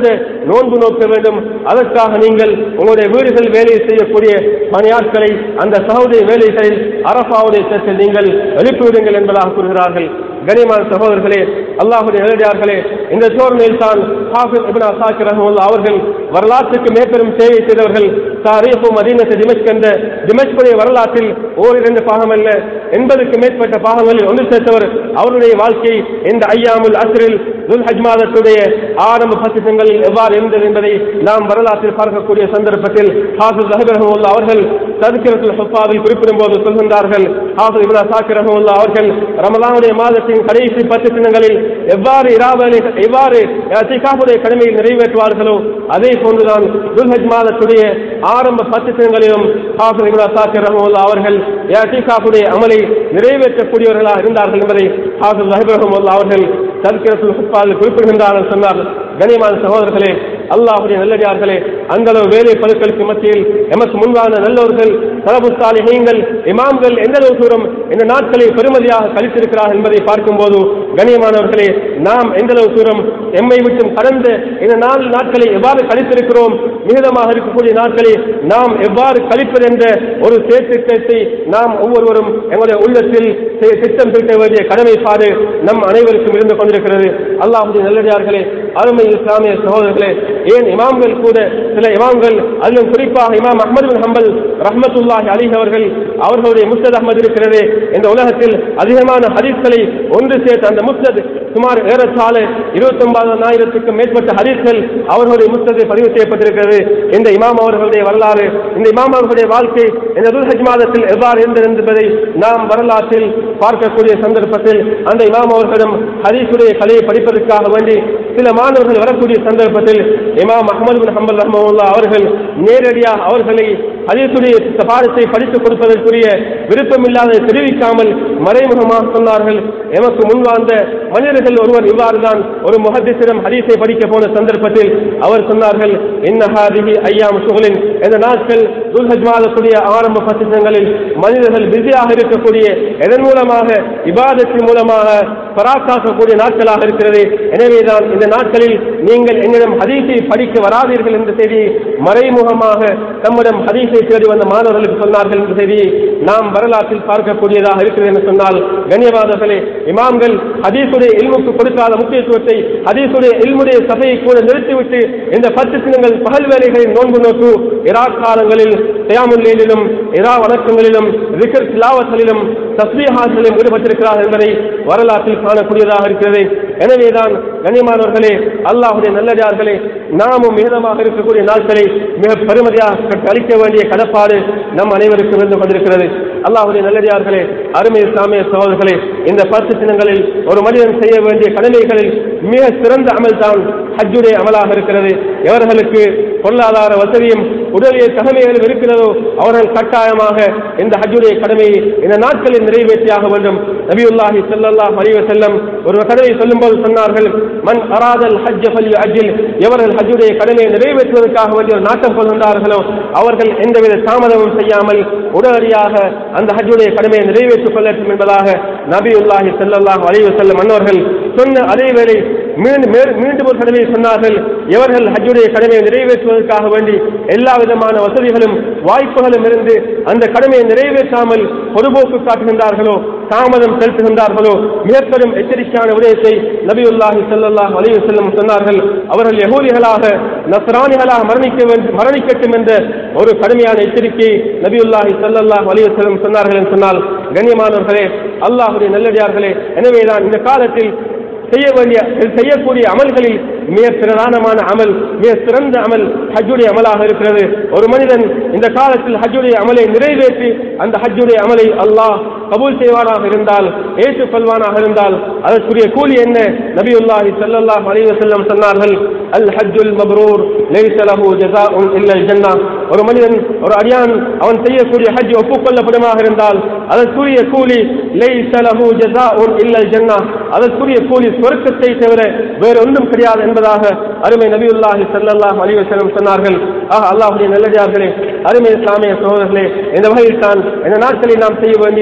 நோன்பு நோக்க வேண்டும். அதற்காக நீங்கள் உங்களுடைய வீடுகள் வேலை செய்யக்கூடிய பணியாட்களை அந்த சகோதரிய வேலைகளில் அரபாவுடைய சத்தில் நீங்கள் எழுப்பிவிடுங்கள் என்பதாக கூறுகிறார்கள். கனிமான சகோதரர்களே, அல்லாஹுடைய நேரடியார்களே, இந்த சோர்மையில் தான் ஹாஃபிஸ் இப்னு அஸாக்கிர் ரஹ்மத்துல்லாஹி அவர்கள் வரலாற்றுக்கு மேற்பெரும் சேவை செய்தவர்கள். தாரீஹு மதீனத்து திமஷ்க் என்ற திமஷ்குடைய வரலாற்றில் ஓரிரண்டு பாகம் அல்ல, எண்பதுக்கு மேற்பட்ட பாகங்களில் ஒன்று சேர்த்தவர். அவருடைய வாழ்க்கை இந்த ஐயாமுல் அஸ்ரில் துல்ஹஜ் மாதத்துடைய ஆரம்ப பத்திசங்களில் எவ்வாறு இருந்தது என்பதை நாம் வரலாற்றில் பார்க்கக்கூடிய சந்தர்ப்பத்தில் ஹாஃபிஸ் ரஹ்மத்துல்லாஹி அவர்கள் தத்கிரத்துல் ஹுஃபாஸில் குறிப்பிடும் போது சொல்கின்றார்கள், ஹாஃபிஸ் இப்னு அஸாக்கிர் ரஹ்மத்துல்லாஹி அவர்கள் ரமலானுடைய மாதத்தின் கடைசி பத்து தினங்களில் எவ்வாறு இராவலை எவ்வாறு இஅ்திகாஃபுடைய கடமையை நிறைவேற்றுவார்களோ அதே போன்றுதான் துல்ஹஜ் மாதத்துடைய ஆரம்ப பத்து தினங்களிலும் ஹாஃபிஸ் இப்னு அஸாக்கிர் ரஹ்மத்துல்லாஹி அவர்கள் இஅ்திகாஃபுடைய அமலை நிறைவேற்றக்கூடியவர்களாக இருந்தார்கள் என்பதை ஹாஃபிஸ் ரஹ்மத்துல்லாஹி அவர்கள் தத்கிரத்துல் ஹுஃபாஸில் குறிப்பிடுகின்றார்கள் சொன்னார். கனிமான சகோதரர்களே, அல்லாஹுடைய நல்லடியார்களே, அந்த அளவு வேலை பழுக்களுக்கு மத்தியில் எமக்கு முன்பான நல்லவர்கள் தலபு சாலிஹீன்கள் இமாம்கள் எந்த அளவு தூரம் இந்த நாட்களை பெருமதியாக கழித்திருக்கிறார்கள் என்பதை பார்க்கும்போது கனியமானவர்களே, நாம் எந்த அளவு தூரம் எம்மை விட்டும் கடந்த இந்த நாலு நாட்களை எவ்வாறு கழித்திருக்கிறோம், மிகுதமாக இருக்கக்கூடிய நாட்களை நாம் எவ்வாறு கழிப்பது என்ற ஒரு சேர்த்திட்டத்தை நாம் ஒவ்வொருவரும் எங்களுடைய உள்ளத்தில் திட்டம் தீட்ட வேண்டிய கடமைப்பாடு நம் அனைவருக்கும் இருந்து கொண்டிருக்கிறது. அல்லாஹுடைய நல்லடியார்களே, அருமை இஸ்லாமிய சகோதரர்களே, ஏன் இமாம்கள் கூட சில இமாம்கள் அதிலும் குறிப்பாக இமாம் அஹ்மது பின் ஹம்பல் ரஹ்மத்துல்லாஹி அலைஹி அவர்கள் அவர்களுடைய முஸ்னத் அஹ்மத் இருக்கிறது. இந்த உலகத்தில் அதிகமான ஹதீஸ்களை ஒன்று சேர்த்து அந்த முஸ்னத் சுமார் ஏறத்தாழ இருபத்தி ஒன்பதாயிரத்துக்கும் மேற்பட்ட ஹதீஸ்கள் அவர்களுடைய முஸ்னதில் பதிவு செய்யப்பட்டிருக்கிறது. இந்த இமாம் அவர்களுடைய வரலாறு, இந்த இமாம் அவர்களுடைய வாழ்க்கை இந்த துல்ஹஜ் மாதத்தில் எவ்வாறு இருந்தது என்பதை நாம் வரலாற்றில் பார்க்கக்கூடிய சந்தர்ப்பத்தில் அந்த இமாம் அவர்களிடம் ஹதீஸுடைய கலையை படிப்பதற்காக வேண்டி சில மாணவர்கள் வரக்கூடிய சந்தர்ப்பத்தில் இமாம் அஹ்மது பின் ஹம்பல் ரஹ்மத்துல்லாஹி அவர்கள் நேரடியாக அவர்களை ஹதீஸுடைய பாடத்தை படித்துக் கொடுப்பதற்குரிய விருப்பமில்லாத தெரிவிக்காமல் மறைமுகமாக சொன்னார்கள். எமக்கு முன்வாழ்ந்த மனிதர்கள் ஒருவர் இவ்வாறுதான் ஒரு முஹத்திஸிடம் ஹதீஸை படிக்க போன சந்தர்ப்பத்தில் அவர் சொன்னார்கள், இன்னஹாதிஹி ஐயாம் ஷுகுலின், இந்த நாட்கள் துல்ஹஜ் மாதத்துடைய ஆரம்ப பத்திசங்களில் மனிதர்கள் பிஸியாக இருக்கக்கூடிய இதன் மூலமாக இபாதத்தின் மூலமாக பராக்காக்கக்கூடிய நாட்களாக இருக்கிறது. எனவேதான் இந்த நாட்களில் நீங்கள் என்னிடம் ஹதீஸை படிக்க வராதீர்கள் என்ற செய்தி மறைமுகமாக தம்மிடம் ஹதீஸை தேடி வந்த மாணவர்களுக்கு சொன்னார்கள் என்ற செய்தியை நாம் வரலாற்றில் பார்க்கக்கூடியதாக இருக்கிறது என்று சொன்னால், கண்ணியவாதர்களே, இமாம்கள் ஹதீஸுடைய இல்முக்கு கொடுக்காத முக்கியத்துவத்தை ஹதீஸுடைய இல்முடைய சபையை கூட நிறுத்திவிட்டு இந்த பத்து தினங்கள் பகல் வேலைகளில் நோன்பு நோக்கு இரா காலங்களில் கியாமுல் லைலிலும் இரா வணக்கங்களிலும் ذிக்ர் திலாவத்திலும் தஸ்பீஹாத்திலும் ஈடுபட்டிருக்கிறார்கள் என்பதை வரலாற்றில் காணக்கூடியதாக இருக்கிறது. எனவேதான் கண்ணியமானவர்களே, அல்லாஹுடைய நல்லடியார்களே, நாமும் மிகுதமாக இருக்கக்கூடிய நாட்களை மிக பெருமதியாக கழிக்க வேண்டிய கடப்பாடு நம் அனைவருக்கும் இருந்து கொண்டிருக்கிறது. அல்லாஹுடைய நல்லடியார்களே, அருமை இஸ்லாமிய சகோதரர்களே, இந்த பத்து தினங்களில் ஒரு மனிதன் செய்ய வேண்டிய கடமைகளில் மிக சிறந்த அமல் தான் ஹஜ்ஜுடைய அமலாக இருக்கிறது. எவர்களுக்கு பொருளாதார வசதியும் உடலிய தகமைகளும் இருக்கிறதோ அவர்கள் கட்டாயமாக இந்த ஹஜ்ஜுடைய கடமையை இந்த நாட்களில் நிறைவேற்றியாக வேண்டும். நபியுல்லாஹி ஸல்லல்லாஹு அலைஹி வஸல்லம் ஒரு கடமையை சொல்லும்போது சொன்னார்கள், மன் அராதல் ஹஜ்ஜ ஃபல்யுஅஜ்ஜில், எவர்கள் ஹஜ்ஜுடைய கடமையை நிறைவேற்றுவதற்காக வேண்டிய ஒரு நாட்டம் கொள்கின்றார்களோ அவர்கள் எந்தவித தாமதமும் செய்யாமல் உடனடியாக அந்த ஹஜ்ஜுடைய கடமையை நிறைவேற்றிக் கொள்ளட்டும் என்பதாக நபியுல்லாஹி ஸல்லல்லாஹு அலைஹி வஸல்லம் அன்னவர்கள் சொன்ன அதே வேளை மீண்டும் ஒரு கடமையை சொன்னார்கள், எவர்கள் ஹஜ்ஜுடைய கடமையை நிறைவேற்றுவதற்காக வேண்டி எல்லா விதமான வசதிகளும் வாய்ப்புகளும் இருந்து அந்த கடமையை நிறைவேற்றாமல் பொதுபோக்கு காட்டுகின்றார்களோ தாமதம் செலுத்துகின்றார்களோ மிகப்பெரும் எச்சரிக்கையான விடயத்தை நபியுல்லாஹி ஸல்லல்லாஹு அலைஹி வஸல்லம் சொன்னார்கள். அவர்கள் யஹூதிகளாக நஸ்ரானிகளாக மரணிக்க மரணிக்கட்டும் என்ற ஒரு கடுமையான எச்சரிக்கையை நபியுல்லாஹி ஸல்லல்லாஹு அலைஹி வஸல்லம் சொன்னார்கள் என்று சொன்னால், கண்ணியமானவர்களே, அல்லாஹ்வுடைய நல்லடியார்களே, எனவேதான் இந்த காலத்தில் செய்ய வேண்டிய செய்யக்கூடிய அமல்களில் மிக பிரதானமான அமல், மிக சிறந்த அமல் ஹஜ்ஜுடைய அமலாக இருக்கிறது. ஒரு மனிதன் இந்த காலத்தில் ஹஜ்ஜுடைய அமலை நிறைவேற்றி அந்த ஹஜ்ஜுடைய அமலை அல்லாஹ் கபூல் செய்வானாக இருந்தால், ஏற்றுக்கொள்வானாக இருந்தால் அதற்குரிய கூலி என்ன? நபியுல்லாஹி ஸல்லல்லாஹு அலைஹி வஸல்லம் சொன்னார்கள், அல் ஹஜ்ஜுல் மப்ரூர் லைஸ லஹு ஜஸாஉன் இல்லா அல் ஜன்னah. ஒரு மனிதன் ஒரு அடியான் அவன் செய்யக்கூடிய ஹஜ் ஒப்புக்கொள்ளப்படுமாக இருந்தால் அதற்குரிய கூலி லைஸ லஹு ஜஸாஉன் இல்லா அல் ஜன்னah, அதற்குரிய கூலி சொர்க்கத்தை தவிர வேறு ஒன்றும் கிடையாது என்பதாக அருமை நபியுல்லாஹி ஸல்லல்லாஹு அலைஹி வஸல்லம் சொன்னார்கள். ஆக அல்லாஹ்வுடைய நல்லடியார்களே, அருமை இஸ்லாமிய சகோதரர்களே, இந்த வகையில் தான் இந்த நாட்களில் நாம் செய்ய வேண்டிய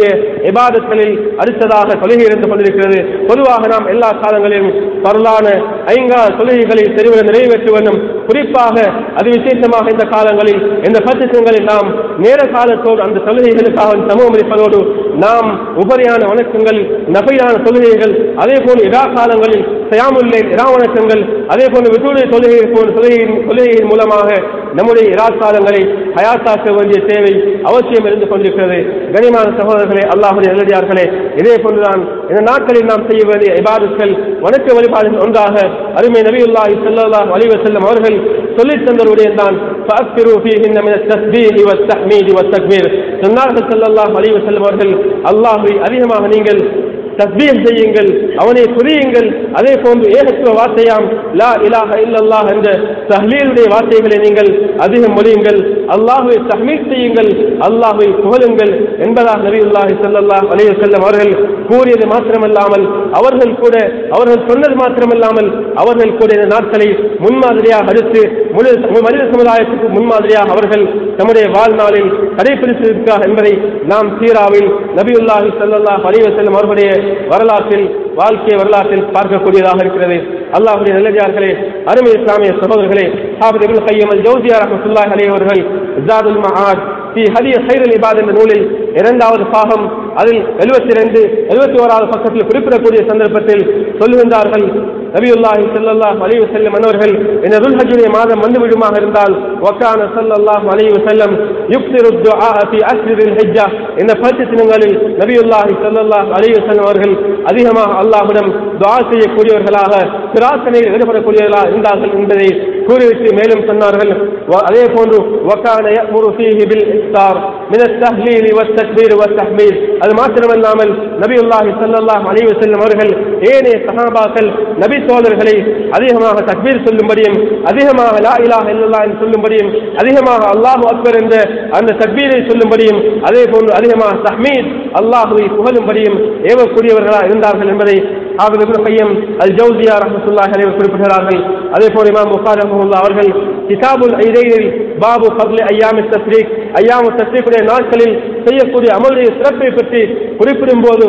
இபாதத்களில் அடுத்ததாக தொழுகை இருந்து கொண்டிருக்கிறது. பொதுவாக நாம் எல்லா காலங்களிலும் பரலான ஐங்கால் தொழுகைகளை தெருவில் நிறைவேற்ற வேண்டும். குறிப்பாக அது விசேஷமாக இந்த காலங்களில் இந்த பத்து தினங்களில் நாம் நேர காலத்தோடு அந்த தொழுகைகளுக்காக சமூகம் இருப்பதோடு நாம் உபரியான வணக்கங்கள் நபையான தொழுகைகள் அதே போல் இடா காலங்களில் சயாமுல்லை இரா வணக்கங்கள் அதே போன்று விட்டுடைய தொழுகை போன்ற தொழுகையின் தொழுகையின் மூலமாக நம்முடைய இரா காலங்களை ஹயாத்தாக்க வேண்டிய தேவை அவசியம் இருந்து கொண்டிருக்கிறது. கனிமான சகோதரர்களே, அல்லாஹுடைய நல்லடியார்களே, இதே போன்றுதான் இந்த நாட்களில் நாம் செய்ய வேண்டிய இபாதத்கள் வணக்க வழிபாடுகள் ஒன்றாக அருமை நபியுல்லாஹி ஸல்லல்லாஹு அலைஹி வஸல்லம் அவர்கள் சொல்லித் தந்தவருடைய தான் சொன்னார்கள் ஸல்லல்லாஹு அலைஹி வஸல்லம் அவர்கள், அல்லாஹ்வை அதிகமாக நீங்கள் தஸ்பீஹ் செய்யுங்கள், அவனை புரியுங்கள். அதே போன்று ஏகத்துவ வார்த்தையாம் லா இலாஹ இல்லல்லாஹ் என்ற தஹ்லீலுடைய வார்த்தைகளை நீங்கள் அதிகம் மொழியுங்கள். அல்லாஹ்வை தஹ்மீத் செய்யுங்கள், அல்லாஹ்வை புகழுங்கள் என்பதாக நபியுல்லாஹி ஸல்லல்லாஹு அலைஹி வஸல்லம் அவர்கள் கூறியது மாத்திரமல்லாமல் அவர்கள் கூட அவர்கள் சொன்னது மாத்திரமல்லாமல் அவர்கள் கூட இந்த நாட்களை முன்மாதிரியாக அடுத்து மனித சமுதாயத்துக்கு முன்மாதிரியாக அவர்கள் தம்முடைய வாழ்நாளில் கடைபிடித்திருக்கிறார் என்பதை நாம் சீராவில் நபியுல்லாஹி ஸல்லல்லாஹு அலைஹி வஸல்லம் அவர்களுடைய வரலாற்றில் வாழ்க்கை வரலாற்றில் பார்க்கக்கூடியதாக இருக்கிறது. அல்லாஹ்வுடைய நல்லடியார்களே, அருமை இஸ்லாமிய சகோதரர்களே, ஹாஃபிஸ் இப்னு கய்யிம் அல்-ஜௌஸிய்யா ரஹ்மத்துல்லாஹி அலைஹி அவர்கள் ஸாதுல் மஆத் ஃபீ ஹதீ கைருல் இபாத் என்ற நூலில் இரண்டாவது பாகம் அதில் எழுபத்தி இரண்டு எழுபத்தி ஓராவது பக்கத்தில் குறிப்பிடக்கூடிய சந்தர்ப்பத்தில் சொல்லுகின்றார்கள், நபியுல்லாஹி ஸல்லல்லாஹு அலைஹி வஸல்லம் அன்னவர்கள் இந்த துல்ஹஜ்ஜுடைய மாதம் வந்து விடுமாக இருந்தால் வகான ஸல்லல்லாஹு அலைஹி வஸல்லம் யுக்ஸிரு துஆ ஃபீ அஷ்ரில் ஹஜ்ஜா இந்த பத்து தினங்களில் நபியுல்லாஹி ஸல்லல்லாஹு அலைஹி வஸல்லம் அவர்கள் அதிகமாக அல்லாஹ்விடம் துஆ செய்யக்கூடியவர்களாக பிரார்த்தனையில் ஈடுபடக்கூடியவர்களாக இருந்தார்கள் என்பதை கூறிவிட்டு மேலும் சொன்னார்கள், அதே போன்று வகான யஅமுரு ஃபீஹி பில் இஃப்தார் மின் அத்-தஹ்லீல் வத்-தக்பீர் வத்-தஹ்மீத். அது மாத்திரமல்லாமல் நபியுல்லாஹி ஸல்லல்லாஹு அலைஹி வஸல்லம் அவர்கள் ஏனைய சஹாபாக்கள் நபி தோழர்களை அதிகமாக தக்பீர் சொல்லும்படியும் அதிகமாக லா இலாஹ இல்லல்லாஹ் என்று சொல்லும்படியும் அதிகமாக அல்லாஹு அக்பர் என்ற அந்த தக்பீரை சொல்லும்படியும் அதே போன்று அதிகமாக தஹ்மீத் அல்லாஹுவை புகழும்படியும் ஏவக்கூடியவர்களாக இருந்தார்கள் என்பதை ஹாஃபிஸ் இப்னு கய்யிம் அல்-ஜௌஸிய்யா ரஹ்மத்துல்லாஹி அலைஹி குறிப்பிடுகிறார்கள். அதே போல் இமாம் புகாரி ரஹ்மத்துல்லாஹி அவர்கள் கிதாபுல் ஐதைனில் பாபு ஃபத்லி அய்யாமித் தஸ்ரீக் அய்யாமுத் தஸ்ரீக்குடைய நாட்களில் செய்யக்கூடிய அமலுடைய சிறப்பை பற்றி குறிப்பிடும் போது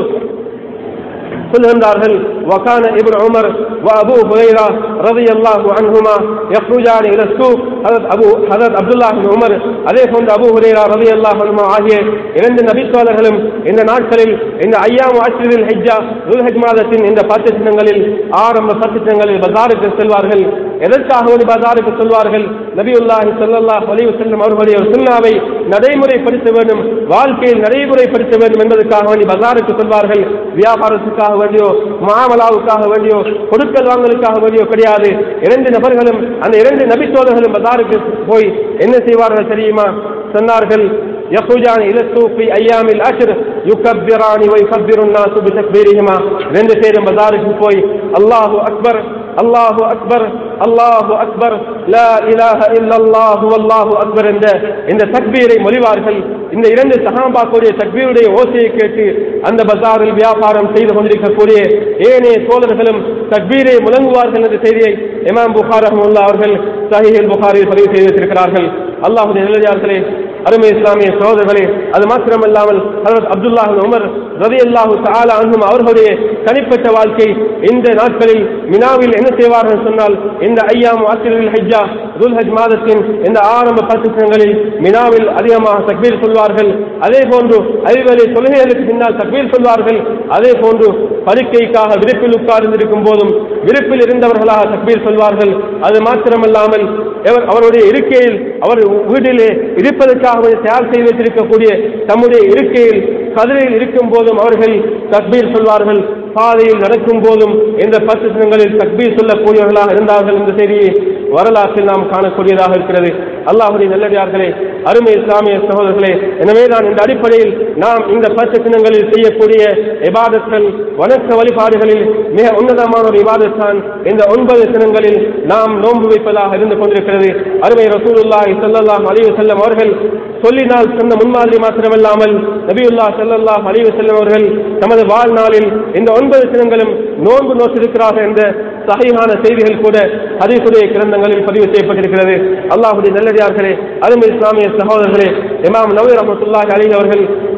சொல்கின்றார்கள், وكان ابن عمر وابو هريره رضي الله عنهما يخرجان الى السوق. حضرت ابو حضرت عبد الله بن عمر அதே போன்று அபூ ஹுரைரா ரலியல்லாஹு அன்ஹு ஆகிய இரண்டு நபி தோழர்களும் இந்த நாட்களில் இந்த அய்யாமு அஷ்ரில் ஹஜ்ஜா துல்ஹஜ் மாதத்தின் இந்த பத்து தினங்களில் ஆரம்ப பத்து தினங்களில் பஜாருக்கு செல்வார்கள். எதற்காக ஒரு பஜாருக்கு செல்வார்கள்? நபியுல்லாஹி ஸல்லல்லாஹு அலைஹி வஸல்லம் அவர்களுடைய சுன்னாவை நடைமுறைப்படுத்த வேண்டும், வாழ்க்கையில் நடைமுறைப்படுத்த வேண்டும் என்பதற்காக வேண்டி பஜாருக்கு செல்வார்கள். வியாபாரத்துக்காக வேண்டியோ முஆமலாவுக்காக வேண்டியோ கொடுக்கல் வாங்கலுக்காக வேண்டியோ கிடையாது. இரண்டு நபர்களும் அந்த இரண்டு நபி தோழர்களும் பஜாருக்கு போய் என்ன செய்வார்கள் தெரியுமா? சொன்னார்கள், يخرجان الى السوق في ايام العشر يكبران ويكبر الناس بتكبيرهما. ரெண்டு பேரும் பஜாருக்கு போய் அல்லாஹு அக்பர் அல்லாஹு அக்பர் அல்லாஹு அக்பர் லா இலாஹ இல்லல்லாஹு வல்லாஹு அக்பர் என்ற இந்த தக்பீரை மொழிவார்கள். இந்த இரண்டு சஹாபாக்களுடைய தக்பீருடைய ஓசையை கேட்டு அந்த பஜாரில் வியாபாரம் செய்து கொண்டிருக்கக்கூடிய ஏனைய தோழர்களும் தக்பீரை முழங்குவார்கள் என்ற செய்தியை இமாம் புகாரி ரஹ்மத்துல்லாஹி அவர்கள் ஸஹீஹுல் புகாரியில் பதிவு செய்திருக்கிறார்கள். அல்லாஹ்வுடைய நல்லடியார்களே, அருமை இஸ்லாமிய சகோதரர்களே, அது மாத்திரமல்லாமல் ஹஜ்ரத் அப்துல்லாஹ் இப்னு உமர் ரலியல்லாஹு தஆலா அன்ஹும் அவர்களுடைய தனிப்பட்ட வாழ்க்கை இந்த நாட்களில் மினாவில் என்ன செய்வார்கள் சொன்னால், இந்த அய்யாமு அஷ்ரில் ஹஜ்ஜா துல்ஹஜ் மாதத்தின் இந்த ஆரம்ப பத்து தினங்களில் மினாவில் அதிகமாக தக்பீர் சொல்வார்கள். அதே போன்று ஐவேளை தொழுகைகளுக்கு பின்னால் தக்பீர் சொல்வார்கள். அதே போன்று படுக்கைக்காக விருப்பில் உட்கார்ந்திருக்கும் போதும் விருப்பில் இருந்தவர்களாக தக்பீர் சொல்வார்கள். அது மாத்திரமல்லாமல் அவருடைய இருக்கையில் அவர் வீட்டிலே இருப்பதற்காக தயார் செய்து வைத்திருக்கக்கூடிய தம்முடைய இருக்கையில் கதிரையில் இருக்கும் போதும் அவர்கள் தக்பீர் சொல்வார்கள். பாதையில் நடக்கும் போதும் இந்த பத்து தினங்களில் தக்பீர் சொல்லக்கூடியவர்களாக இருந்தார்கள் என்ற செய்தியை வரலாற்றில் நாம் காணக்கூடியதாக இருக்கிறது. அல்லாஹ்வுடைய நல்லடியார்களே, அருமை இஸ்லாமிய சகோதரர்களே, எனவேதான் இந்த அடிப்படையில் நாம் இந்த பத்து தினங்களில் செய்யக்கூடிய இபாதத்கள் வணக்க வழிபாடுகளில் மிக உன்னதமான ஒரு இபாதத் தான் இந்த ஒன்பது தினங்களில் நாம் நோன்பு வைப்பதாக இருந்து கொண்டிருக்கிறது. அருமை ரசூலுல்லாஹி ஸல்லல்லாஹு அலைஹி வஸல்லம் அவர்கள் சொல்லினால் சொன்ன முன்மாதிரி மாத்திரமல்லாமல் நபியுல்லாஹ் ஸல்லல்லாஹு அலைஹி வஸல்லம் அவர்கள் தமது வாழ்நாளில் இந்த ஒன்பது தினங்களும் நோன்பு நோற்றிருக்கிறார்கள் என்ற சஹீஹான செய்திகள் கூட ஹதீஸுடைய கிரந்தங்களில் பதிவு செய்யப்பட்டிருக்கிறது. அல்லாஹ்வுடைய நல்லடியார்களே, அருமை இஸ்லாமிய சகோதரர்களே, இமாம் நவவி ரஹ்மத்துல்லாஹி அலைஹி அவர்கள்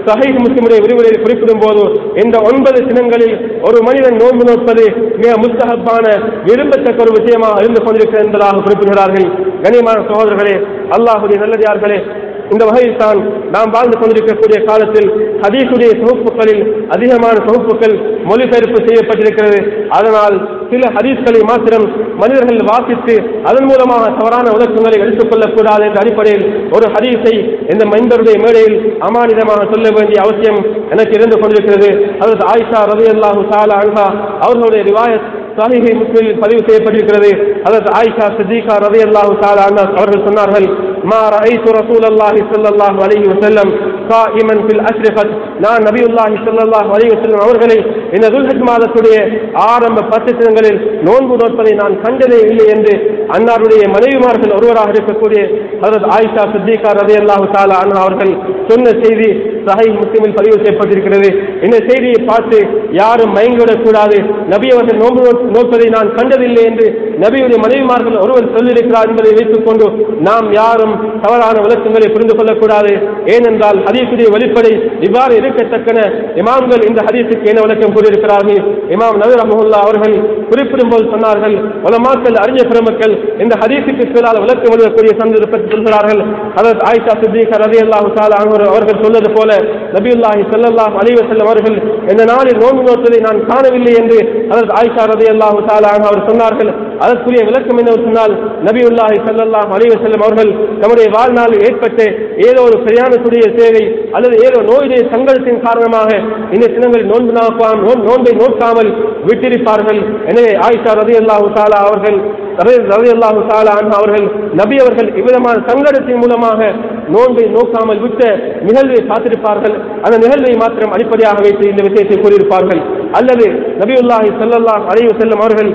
சஹீஹ் முஸ்லிமுடைய விரிவுரையில் குறிப்பிடும் போது இந்த ஒன்பது தினங்களில் ஒரு மனிதன் நோன்பு நோற்பது மிக முஸ்தஹப்பான விரும்பத்தக்க ஒரு விஷயமாக இருந்து கொண்டிருக்கிறது என்பதாக குறிப்பிடுகிறார்கள். கண்ணியமான சகோதரர்களே, அல்லாஹ்வுடைய நல்லடியார்களே, இந்த வகையில் தான் நாம் வாழ்ந்து கொண்டிருக்கக்கூடிய காலத்தில் ஹதீஸுடைய தொகுப்புகளில் அதிகமான தொகுப்புகள் மொழிபெயர்ப்பு செய்யப்பட்டிருக்கிறது. அதனால் சில ஹதீஸ்களை மாத்திரம் மனிதர்கள் வாசித்து அதன் மூலமாக தவறான விளக்கங்களை எடுத்துக் கொள்ளக்கூடாது என்ற அடிப்படையில் ஒரு ஹதீஸை இந்த மைந்தருடைய மேடையில் அமானிதமாக சொல்ல வேண்டிய அவசியம் எனக்கு இருந்து கொண்டிருக்கிறது. அதாவது ஆயிஷா ரலியல்லாஹு தஆலா அன்ஹா அவர்களுடைய ரிவாயத் சஹீஹ் முஸ்லிமில் பதிவு செய்யப்பட்டிருக்கிறது. அதாவது ஆயிஷா சித்திகா ரலியல்லாஹு தஆலா அன்ஹா அவர்கள் சொன்னார்கள், மா ரஅய்து ரசூலல்லாஹி ஸல்லல்லாஹு அலைஹி வஸல்லம் காயிமன் ஃபில் அஷ்ரிகத், நான் நபியுல்லாஹி ஸல்லல்லாஹு அலைஹி வஸல்லம் அவர்களை இந்த துல்ஹஜ் மாதத்துடைய ஆரம்ப பத்து தினங்களில் நோன்பு நோற்பதை நான் கண்டதே இல்லை என்று அன்னாருடைய மனைவிமார்கள் ஒருவராக இருக்கக்கூடிய ஹஜ்ரத் ஆயிஷா சித்திகா ரலியல்லாஹு தஆலா அன்ஹா அவர்கள் சொன்ன செய்தி சஹீஹ் முஸ்லிமில் பதிவு செய்யப்பட்டிருக்கிறது. இந்த செய்தியை பார்த்து யாரும் மயங்கிவிடக் கூடாது. நபி அவர்கள் நோன்பு நோற்பதை நான் கண்டதில்லை என்று நபியுடைய மனைவிமார்கள் ஒருவர் சொல்லியிருக்கிறார் என்பதை வைத்துக் கொண்டு நாம் யாரும் தவறான விளக்கங்களை புரிந்து கொள்ளக்கூடாது. ஏனென்றால் ஹதீஸுடைய வெளிப்படை இவ்வாறு இருக்கத்தக்கன இமாம்கள் இந்த ஹதீஸுக்கு என்ன விளக்கம் கூறியிருக்கிறார்கள். இமாம் நவீர் ரஹ்மத்துல்லாஹி அவர்கள் குறிப்பிடும் போது சொன்னார்கள், உலமாக்கள் அறிஞர் பெருமக்கள் இந்த ஹதீஸுக்கு பின்னால் விளக்கம் எழுதக்கூடிய சந்தர்ப்பத்தை சொல்கிறார்கள். ஹஜ்ரத் ஆயிஷா சித்திகா ரலியல்லாஹு தஆலா அன்ஹா அவர்கள் சொன்னது போல நபியுல்லாஹி ஸல்லல்லாஹு அலைஹி வஸல்லம் அவர்கள் இந்த நாளில் நோன்பு நோற்பதை நான் காணவில்லை என்று ஹஜ்ரத் ஆயிஷா ரலியல்லாஹு தஆலா அன்ஹா அவர்கள் சொன்னார்கள். அதற்குரிய விளக்கம் என்ன சொன்னால், நபியுல்லாஹி ஸல்லல்லாஹு அலைஹி வஸல்லம் அவர்கள் நம்முடைய வாழ்நாளில் ஏற்பட்ட ஏதோ ஒரு பிரயாணத்துடைய சேவை அல்லது ஏதோ நோயுடைய சங்கடத்தின் காரணமாக இந்த தினங்களில் நோன்பு நோன்பை நோக்காமல் விட்டிருப்பார்கள். எனவே ஆயிஷா ரலியல்லாஹு தஆலா அவர்கள் ரலியல்லாஹு தஆலா அன்ஹா அவர்கள் நபி அவர்கள் இவ்விதமான சங்கடத்தின் மூலமாக நோன்பை நோக்காமல் விட்ட நிகழ்வை பார்த்திருப்பார்கள். அந்த நிகழ்வை மாத்திரம் அடிப்படையாக வைத்து இந்த விஷயத்தை கூறியிருப்பார்கள். அல்லது நபியுல்லாஹி ஸல்லல்லாஹு அலைஹி வஸல்லம் அவர்கள்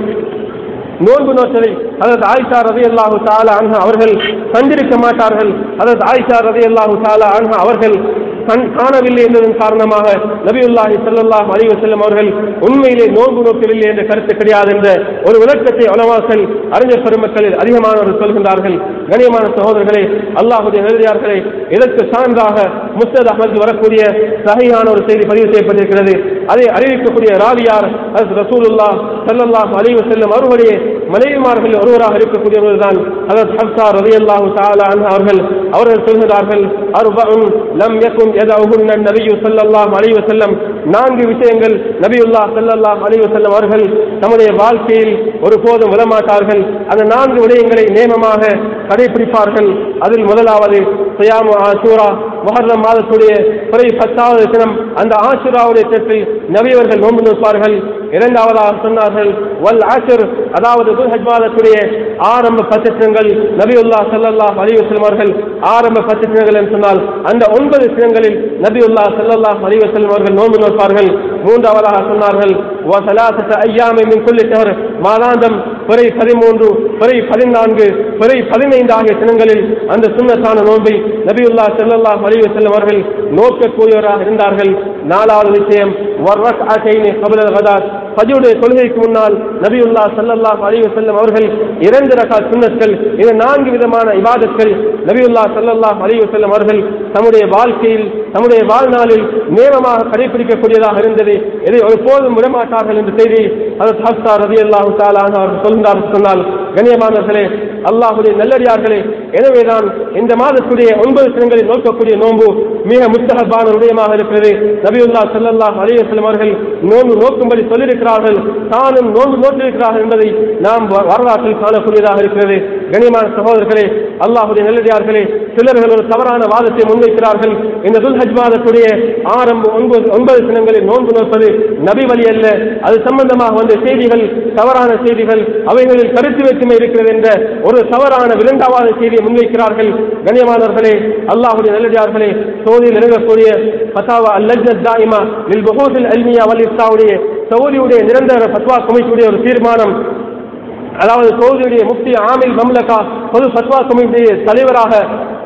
நோன்பு நோற்றலை ஹஜ்ரத் ஆயிஷா ரலியல்லாஹு தஆலா அன்ஹா அவர்கள் கண்டிருக்க மாட்டார்கள். ஹஜ்ரத் ஆயிஷா ரலியல்லாஹு தஆலா அன்ஹா அவர்கள் காணவில்லை என்பதன் காரணமாக நபியுல்லாஹி ஸல்லல்லாஹு அலைஹி வஸல்லம் அவர்கள் உண்மையிலே நோன்பு நோக்கவில்லை என்ற கருத்து கிடையாது என்ற ஒரு விளக்கத்தை உலமாக்கள் அறிஞர் பெருமக்களில் அதிகமானவர்கள் சொல்கின்றார்கள். கண்ணியமான சகோதரர்களே, அல்லாஹ்வுடைய நல்லடியார்களே, இதற்கு சான்றாக முஸ்னத் அஹ்மதில் வரக்கூடிய சஹீஹான ஒரு செய்தி பதிவு செய்யப்பட்டிருக்கிறது. அதை அறிவிக்கக்கூடிய ராவியார் ஹஜ்ரத் ரசூலுல்லாஹ் ஸல்லல்லாஹு அலைஹி வஸல்லம் அவர்களுடைய மனைவிமார்கள் ஒருவராக இருக்கக்கூடியவர்தான் ஹஜ்ரத் ஹப்ஸா ரலியல்லாஹு தஆலா அன்ஹா அவர்கள். அவர்கள் சொல்கிறார்கள், அர்பஉன் லம் யகுன் யதஉஹுன்ன நபி ஸல்லல்லாஹு அலைஹி வஸல்லம், நான்கு விஷயங்கள் நபியுல்லாஹ் ஸல்லல்லாஹு அலைஹி வஸல்லம் அவர்கள் தம்முடைய வாழ்க்கையில் ஒருபோதும் விடமாட்டார்கள். அந்த நான்கு விடயங்களை நேமமாக கடைபிடிப்பார்கள். அதில் முதலாவது ஸியாமு ஆஷூரா, முஹர்ரம் மாதத்துடைய பிறை பத்தாவது தினம் அந்த ஆஷூராவுடைய தினத்தில் நபி அவர்கள் நோன்பு நோற்பார்கள். இரண்டாவதாக சொன்னார்கள் வல் அஷ்ர், அதாவது துல்ஹஜ் மாதத்துடைய ஆரம்ப பத்து தினங்கள் நபியுல்லாஹ் ஸல்லல்லாஹு அலைஹி வஸல்லம் அவர்கள் ஆரம்ப பத்து தினங்கள் என்று சொன்னால் அந்த ஒன்பது தினங்களில் நபியுல்லாஹ் ஸல்லல்லாஹு அலைஹி வஸல்லம் அவர்கள் நோன்பு நோற்பார்கள். மூன்றாவதாக சொன்னார்கள் வ ஸலாஸத அய்யாமி மின் குல்லி ஷஹர், மாதாந்தம் பிறை பதிமூன்று, பிறை பதினான்கு, பிறை பதினைந்து ஆகிய தினங்களில் அந்த சுன்னத்தான நோன்பை நபியுல்லாஹ் ஸல்லல்லாஹு அலைஹி வஸல்லம் அவர்கள் நோக்கக்கூடியவராக இருந்தார்கள். நாலாவது விஷயம் வர்ரக்அத்தைனி கப்ல அல்-கதாத், ஃபஜ்ருடைய தொழுகைக்கு முன்னால் நபியுல்லாஹ் ஸல்லல்லாஹு அலைஹி வஸல்லம் அவர்கள் இரண்டு ரகாத் சுன்னத்கள், இந்த நான்கு விதமான இபாதத்கள் நபியுல்லாஹ் ஸல்லல்லாஹு அலைஹி வஸல்லம் அவர்கள் தம்முடைய வாழ்க்கையில் தம்முடைய வாழ்நாளில் நேரமாக கடைபிடிக்கக்கூடியதாக இருந்தது. இதை ஒருபோதும் விடமாட்டார்கள் என்ற செய்தி ஹஜ்ரத் ஹப்ஸா ரலியல்லாஹு தஆலா அன்ஹா அவர்கள் சொல்கிறார்கள். சொன்னால் கண்ணியமானவர்களே, அல்லாஹ்வுடைய நல்லடியார்களே, எனவேதான் இந்த மாதத்துடைய ஒன்பது தினங்களில் நோக்கக்கூடிய நோன்பு மிக முஸ்தஹப்பான விடயமாக இருக்கிறது. நபியுல்லாஹ் ஸல்லல்லாஹு அலைஹி வஸல்லம் அவர்கள் நோன்பு நோக்கும்படி சொல்லியிருக்கிறார்கள், தானும் நோன்பு நோக்கியிருக்கிறார்கள் என்பதை நாம் வரலாற்றில் காணக்கூடியதாக இருக்கிறது. கண்ணியமான சகோதரர்களே, அல்லாஹ்வுடைய நல்லடியார்களே, சிலர்கள் ஒரு தவறான வாதத்தை முன்வைக்கிறார்கள். இந்த துல்ஹஜ் மாதத்துடைய ஆரம்ப ஒன்பது ஒன்பது தினங்களில் நோன்பு நோற்பது நபி வழி அல்ல, அது சம்பந்தமாக வந்த செய்திகள் தவறான செய்திகள், அவைகளில் கருத்து வேற்றுமை இருக்கிறது என்ற ஒரு தவறான விரண்டாவாத செய்தியை முன்வைக்கிறார்கள். கண்ணியமானவர்களே, அல்லாஹ்வுடைய நல்லடியார்களே, சவுதியில் இறங்கக்கூடிய ஃபதாவா அல்-லஜ்னத் தாயிமா லில் புஹூத் அல்-இல்மியா வல் இஃப்தாவுடைய சவுதியுடைய நிரந்தர ஃபத்வா கமிட்டியுடைய ஒரு தீர்மானம், அதாவது சவுதியுடைய முஃப்தி ஆமில் மம்லகா பொது ஃபத்வா கமிட்டியுடைய தலைவராக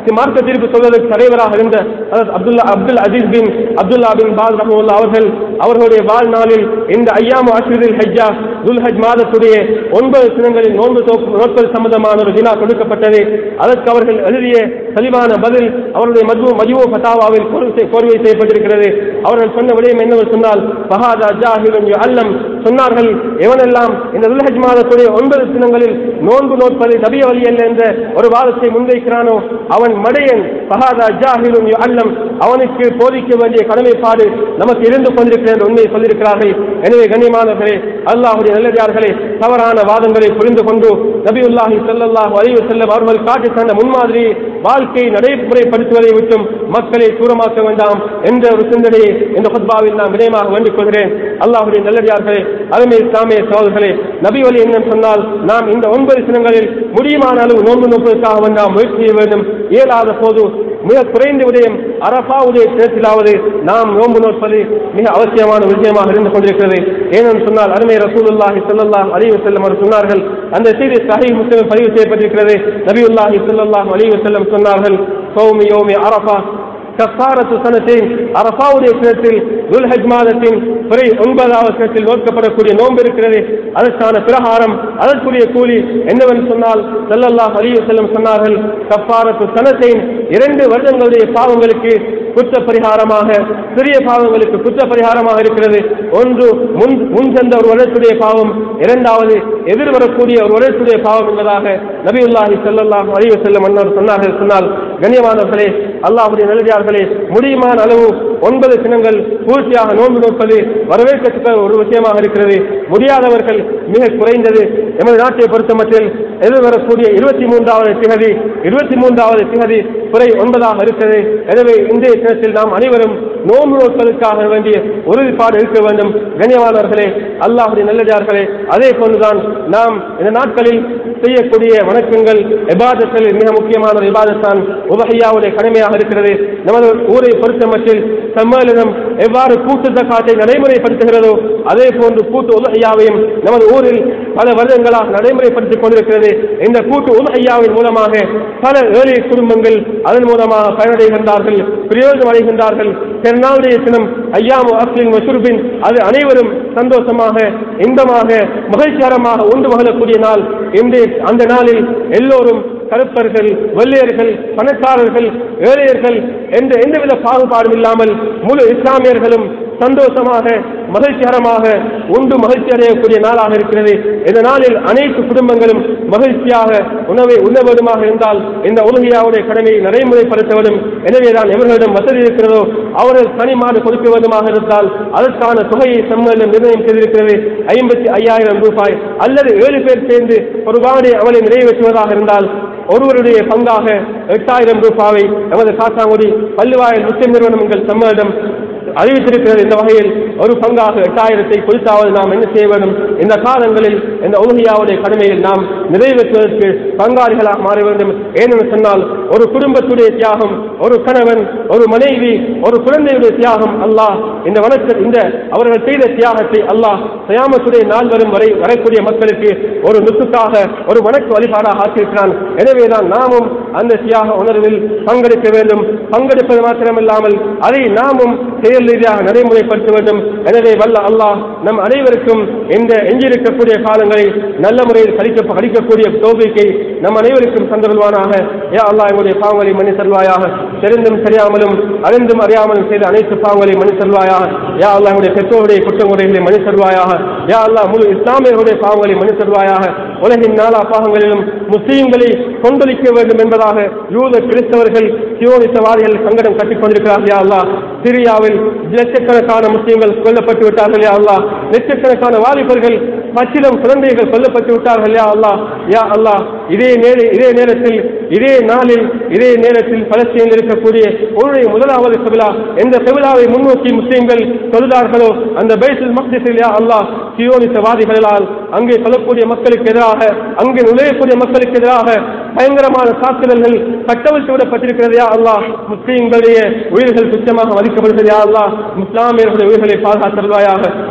மார்க்க தீர்ப்பு சொல்வதற்கு தலைவராக இருந்த Abdullah Abdul Aziz bin Abdullah bin Baz ரஹ்மத்துல்லாஹி அவர்கள் அவர்களுடைய வாழ்நாளில் இந்த ஐயாமு அஷ்ரில் ஹஜ்ஜா துல்ஹஜ் மாதத்துடைய ஒன்பது தினங்களில் நோன்பு நோற்பது சம்பந்தமான ஒரு வினா கொடுக்கப்பட்டது. அதற்கு அவர்கள் எழுதிய தெளிவான பதில் அவருடைய மஜ்மு மஜ்மு ஃபதாவாவில் கோர்வை செய்யப்பட்டிருக்கிறது. அவர்கள் சொன்ன விடயம் என்னவென்று சொன்னால், ஃபஹாதா ஜாஹிலுன் யுஅல்லம், சொன்னார்கள், எவனெல்லாம் இந்த துல்ஹஜ் மாதத்துடைய ஒன்பது தினங்களில் நோன்பு நோற்பது நபிய வழி அல்ல என்ற ஒரு வாதத்தை முன்வைக்கிறானோ அவன் மடையன். ஃபஹாதா ஜாஹிலுன் யுஅல்லம், அவனுக்கு போதிக்க வேண்டிய கடமைப்பாடு நமக்கு இருந்து கொண்டிருக்கிற என்ற உண்மையை சொல்லியிருக்கிறார்கள். எனவே கண்ணியமானவர்களே, அல்லாஹ்வுடைய நல்லடியார்களே, தவறான வாதங்களை புரிந்து கொண்டு நபியுல்லாஹி ஸல்லல்லாஹு அலைஹி வஸல்லம் அவர்கள் காட்டி தந்த முன்மாதிரி வாழ்க்கையை நடைமுறைப்படுத்துவதை விட்டும் மக்களை தூரமாக்க வேண்டாம் என்ற ஒரு சிந்தனையை இந்த குத்பாவில் நான் வினயமாக வேண்டிக் கொள்கிறேன். அல்லாஹ்வுடைய நல்லடியார்களே, அருமை இஸ்லாமிய சகோதரர்களே, நபி வழி என்னன்னு சொன்னால் நாம் இந்த ஒன்பது தினங்களில் முடியுமான அளவு நோன்பு நோப்பதற்காக வேண்டாம் முயற்சி செய்ய வேண்டும். இயலாத போது மிக குறைந்த விடயம் அரஃபாவுடைய தினத்திலாவது நாம் நோன்பு நோற்பது மிக அவசியமான விஷயமாக இருந்து கொண்டிருக்கிறது. ஏனென்று சொன்னால் அருமை ரசூலுல்லாஹி ஸல்லல்லாஹு அலைஹி வஸல்லம் அவர்கள் சொன்னார்கள், அந்த செய்தி சஹீஹ் முஸ்லிமில் பதிவு செய்யப்பட்டிருக்கிறது. நபியுல்லாஹி ஸல்லல்லாஹு அலைஹி வஸல்லம் சொன்னார்கள், சௌமி யௌமி அரஃபா கஃபாரத்து சனத்தின், அரஃபாவுடைய தினத்தில் துல்ஹஜ் மாதத்தின் பிறை ஒன்பதாவது தினத்தில் நோக்கப்படக்கூடிய நோன்பு இருக்கிறது. அதற்கான பிரகாரம் அதற்குரிய கூலி என்னவென்று சொன்னால் ஸல்லல்லாஹு அலைஹி வஸல்லம் சொன்னார்கள், கஃபாரத்து சனத்தின், இரண்டு வருடங்களுடைய பாவங்களுக்கு குற்ற பரிகாரமாக, சிறிய பாவங்களுக்கு குற்ற பரிகாரமாக இருக்கிறது. ஒன்று முன் முன் சென்ற ஒரு வருடத்துடைய பாவம், இரண்டாவது எதிர்வரக்கூடிய ஒரு வருடத்துடைய பாவம் என்பதாக நபியுல்லாஹி ஸல்லல்லாஹு அலைஹி வஸல்லம் அன்னவர் சொன்னார்கள். சொன்னால் கண்ணியமானவர்களே, அல்லாஹ்வுடைய நல்லடியார்களே, முடியுமான அளவு ஒன்பது தினங்கள் பூர்த்தியாக நோன்பு நோற்பது வரவேற்கத்தக்க ஒரு விஷயமாக இருக்கிறது. முடியாதவர்கள் மிக குறைந்தது எமது நாட்டை பொறுத்தமட்டில் எதிர்வரக்கூடிய இருபத்தி மூன்றாவது திகதி இருபத்தி மூன்றாவது திகதி பிறை ஒன்பதாக இருக்கிறது. எனவே இன்றைய தினத்தில் நாம் அனைவரும் நோன்பு நோற்பதற்காக வேண்டிய உறுதிப்பாடு இருக்க வேண்டும். கண்ணியமானவர்களே, அல்லாஹ்வுடைய நல்லடியார்களே, அதே போன்றுதான் நாம் இந்த நாட்களில் செய்யக்கூடிய வணக்கங்கள் இபாதத்தில் மிக முக்கியமான ஒரு இபாதத்தான் உபஹியாவுடைய கடமையாக இருக்கிறது. நமது ஊரை பொறுத்தமட்டில் சம்மேளனம் எவ்வாறு கூட்டு ஜகாத்தை நடைமுறைப்படுத்துகிறதோ அதே போன்று கூட்டு உபஹியாவையும் நமது ஊரில் பல வருடங்களாக நடைமுறைப்படுத்திக் கொண்டிருக்கிறது. இந்த கூட்டு உபஹியாவின் மூலமாக பல ஏழை குடும்பங்கள் அதன் மூலமாக பயனடைகின்றார்கள், பிரயோஜனம் அடைகின்றார்கள். திருநாளுடைய தினம் ஐயாமு அஸ்லின் மஷூர்பின், அது அனைவரும் சந்தோஷமாக இன்பமாக மகிழ்ச்சிகரமாக உண்டு மகிழக்கூடிய நாள். இன்று அந்த நாளில் எல்லோரும் கருப்பர்கள், வெள்ளையர்கள், பணக்காரர்கள், ஏழையர்கள் என்ற எந்தவித பாகுபாடும் இல்லாமல் முழு இஸ்லாமியர்களும் சந்தோஷமாக மகிழ்ச்சிகரமாக உண்டு மகிழ்ச்சி அடையக்கூடிய நாளாக இருக்கிறது. இந்த நாளில் அனைத்து குடும்பங்களும் மகிழ்ச்சியாக உணவை உண்ண வேண்டுமாக இருந்தால் இந்த உலகியாவுடைய கடமையை நடைமுறைப்படுத்த வேண்டும். எனவேதான் எவர்களிடம் வசதி இருக்கிறதோ அவர்கள் தனிமாறு கொடுக்க வேண்டுமாக இருந்தால் அதற்கான தொகையை சம்மேளனம் நிர்ணயம் செய்திருக்கிறது. ஐம்பத்தி ஐயாயிரம் ரூபாய் அல்லது ஏழு பேர் சேர்ந்து ஒரு வாடகை அவளை நிறைவேற்றுவதாக இருந்தால் ஒருவருடைய பங்காக எட்டாயிரம் ரூபாவை நமது காசாங்குடி பல்லுவாயல் முஸ்லிம் நிறுவனம் எங்கள் சம்மேளனம் அறிவித்திருக்கிறது. இந்த வகையில் ஒரு பங்காக எட்டாயிரத்தை கொடுத்தாவது நாம் என்ன செய்ய வேண்டும்? இந்த காலங்களில் இந்த உலகியாவுடைய கடமையில் நாம் நிறைவேற்றுவதற்கு பங்காளிகளாக மாற வேண்டும். ஏனென்று சொன்னால் ஒரு குடும்பத்துடைய தியாகம், ஒரு கணவன், ஒரு மனைவி, ஒரு குழந்தையுடைய தியாகம் அல்லாஹ் இந்த வனத்தை இந்த அவர்கள் செய்த தியாகத்தை அல்லாஹ் கியாமத்துடைய நாள் வரும் வரை வரக்கூடிய மக்களுக்கு ஒரு நுசுக்காக ஒரு வணக்க வழிபாடாக ஆக்கியிருக்கிறான். எனவேதான் நாமும் அந்த தியாக உணர்வில் பங்கெடுக்க வேண்டும். பங்கெடுப்பது மாத்திரமில்லாமல் அதை நாமும் செயல் ரீதியாக நடைமுறைப்படுத்த வேண்டும். எனவே வல்ல அல்லாஹ் நம் அனைவருக்கும் இந்த எஞ்சியிருக்கக்கூடிய காலங்களை நல்ல முறையில் கழிக்க கழிக்கக்கூடிய தௌஃபீக்கை நம் அனைவருக்கும் தந்தருள்வானாக. யா அல்லாஹ் எங்களுடைய பாவங்களை மன்னித்தருள்வாயாக. தெரிந்தும் தெரியாமலும் அறிந்தும் அறியாமலும் செய்த அனைத்து பாவங்களை மன்னித்தருள்வாயாக. யா அல்லாஹ் எங்களுடைய பெற்றோருடைய குற்றமுறைகளை மன்னித்தருள்வாயாக. யா அல்லாஹ் முழு இஸ்லாமியர்களுடைய பாவங்களை மன்னித்தருள்வாயாக. உலகின் நாலா பாகங்களிலும் முஸ்லீம்களை கொந்தளிக்க வேண்டும் என்பதாக யூத கிறிஸ்தவர்கள் சியோனிசவாதிகள் சங்கடம் கட்டிக் கொண்டிருக்கிறார்கள். யா அல்லாஹ் சிரியாவில் லட்சக்கணக்கான முஸ்லீம்கள் கொல்லப்பட்டு விட்டார்கள். யா அல்லாஹ் லட்சக்கணக்கான வாலிபர்கள் பச்சிலம் குழந்தைகள் கொல்லப்பட்டு விட்டார்கள். யா அல்லாஹ் யா அல்லாஹ் இதே நேர இதே நேரத்தில் இதே நாளில் இதே நேரத்தில் பலஸ்தீனில் இருக்கக்கூடிய உன்னுடைய முதலாவது கபிலா எந்த கபிலாவை முன்னோக்கி முஸ்லீம்கள் தொழுதார்களோ அந்த பைத்துல் மக்திஸில் யா அல்லாஹ் சியோனிசவாதிகளால் அங்கே சொல்லக்கூடிய மக்களுக்கு எதிராக அங்கே நுழையக்கூடிய மக்களுக்கு எதிராக பயங்கரமான தாக்குதல்கள் கட்டவிழ்த்து விடப்பட்டிருக்கிறது. யா அல்லாஹ் முஸ்லீம்களுடைய உயிர்கள் துச்சமாக மதிக்கப்படுகிறது. யா அல்லாஹ் முஸ்லாமியர்களுடைய உயிர்களை பாதுகாத்தருள்வாயாக.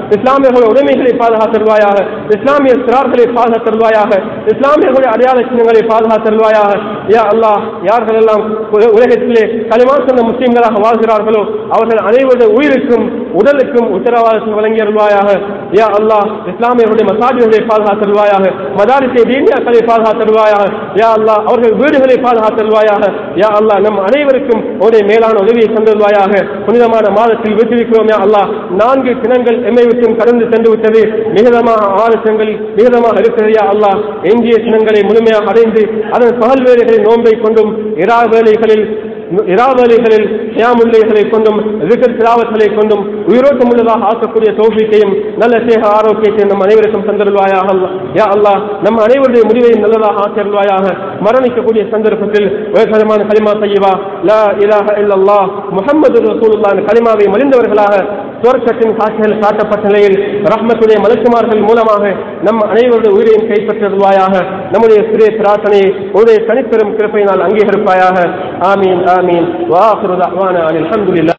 இஸ்லாமியர்களுடைய உடைமைகளை பாதுகாத்தருள்வாயாக, இஸ்லாமிய சிறார்களை பாதுகாத்தருள்வாயாக, இஸ்லாமியர்களுடைய அடையாள சின்னங்களை பாதுகாத்தருள்வாயாக. யா அல்லாஹ், யார்கள் எல்லாம் உலகத்திலே கலிமா சொன்ன முஸ்லிம்களாக வாழ்கிறார்களோ அவர்கள் அனைவருடைய உயிருக்கும் உடலுக்கும் உத்தரவாதத்தை வழங்கியருள்வாயாக. யா அல்லாஹ், இஸ்லாமியர்களுடைய மசாஜிகளை பாதுகாத்தருள்வாயாக, மதாரிசை தீனியாக்களை பாதுகாத்தருள்வாயாக. யா அல்லாஹ், அவர்கள் வீடுகளை பாதுகாத்தருள்வாயாக. யா அல்லாஹ், நம் அனைவருக்கும் உடைய மேலான உதவியை தந்துள்வாயாக. புனிதமான மாதத்தில் விட்டிருக்கிறோம். யா அல்லாஹ், நான்கு தினங்கள் எம்மை விட்டும் கடந்து சென்று விட்டது. மிகுதமாக ஆறு தினங்கள் மிகுதமாக இருக்கிறது. யா அல்லாஹ், எஞ்சிய தினங்களை முழுமையாக அடைந்து அதன் பகல் வேலைகளில் நோன்பை கொண்டும் இரா வேலைகளில் இராவலிகளில் ஷியாமுல்லைகளை கொண்டும் ரிகர் திராவத்களை கொண்டும் உயிரோட்டம் உள்ளதாக ஆக்கக்கூடிய தௌஃபீக்கையும் நல்ல சேக ஆரோக்கியத்தையும் நம் அனைவருக்கும் தந்தருள்வாயாக. யா அல்லாஹ், நம் அனைவருடைய முடிவையும் நல்லதாக ஆக்கியருள்வாயாக. மரணிக்கக்கூடிய சந்தர்ப்பத்தில் வேகமான கலிமா தய்யிபா லா இலாஹ இல்லல்லாஹ் முஹம்மது ரசூலுல்லாஹ் கலிமாவை மலிந்தவர்களாக சுவர்க்கத்தின் காட்சிகள் காட்டப்பட்ட நிலையில் ரஹ்மத்துடைய மலக்குமார்கள் மூலமாக நம் அனைவருடைய உயிரையும் கைப்பற்றுவாயாக. நம்முடைய சிறிய பிரார்த்தனையை உடைய தனிப்பெரும் கிருபையினால் அங்கீகரிப்பாயாக. ஆமீன் ஆமீன். வஆகிரு தஅவானா அனில் ஹம்துலில்லாஹ்.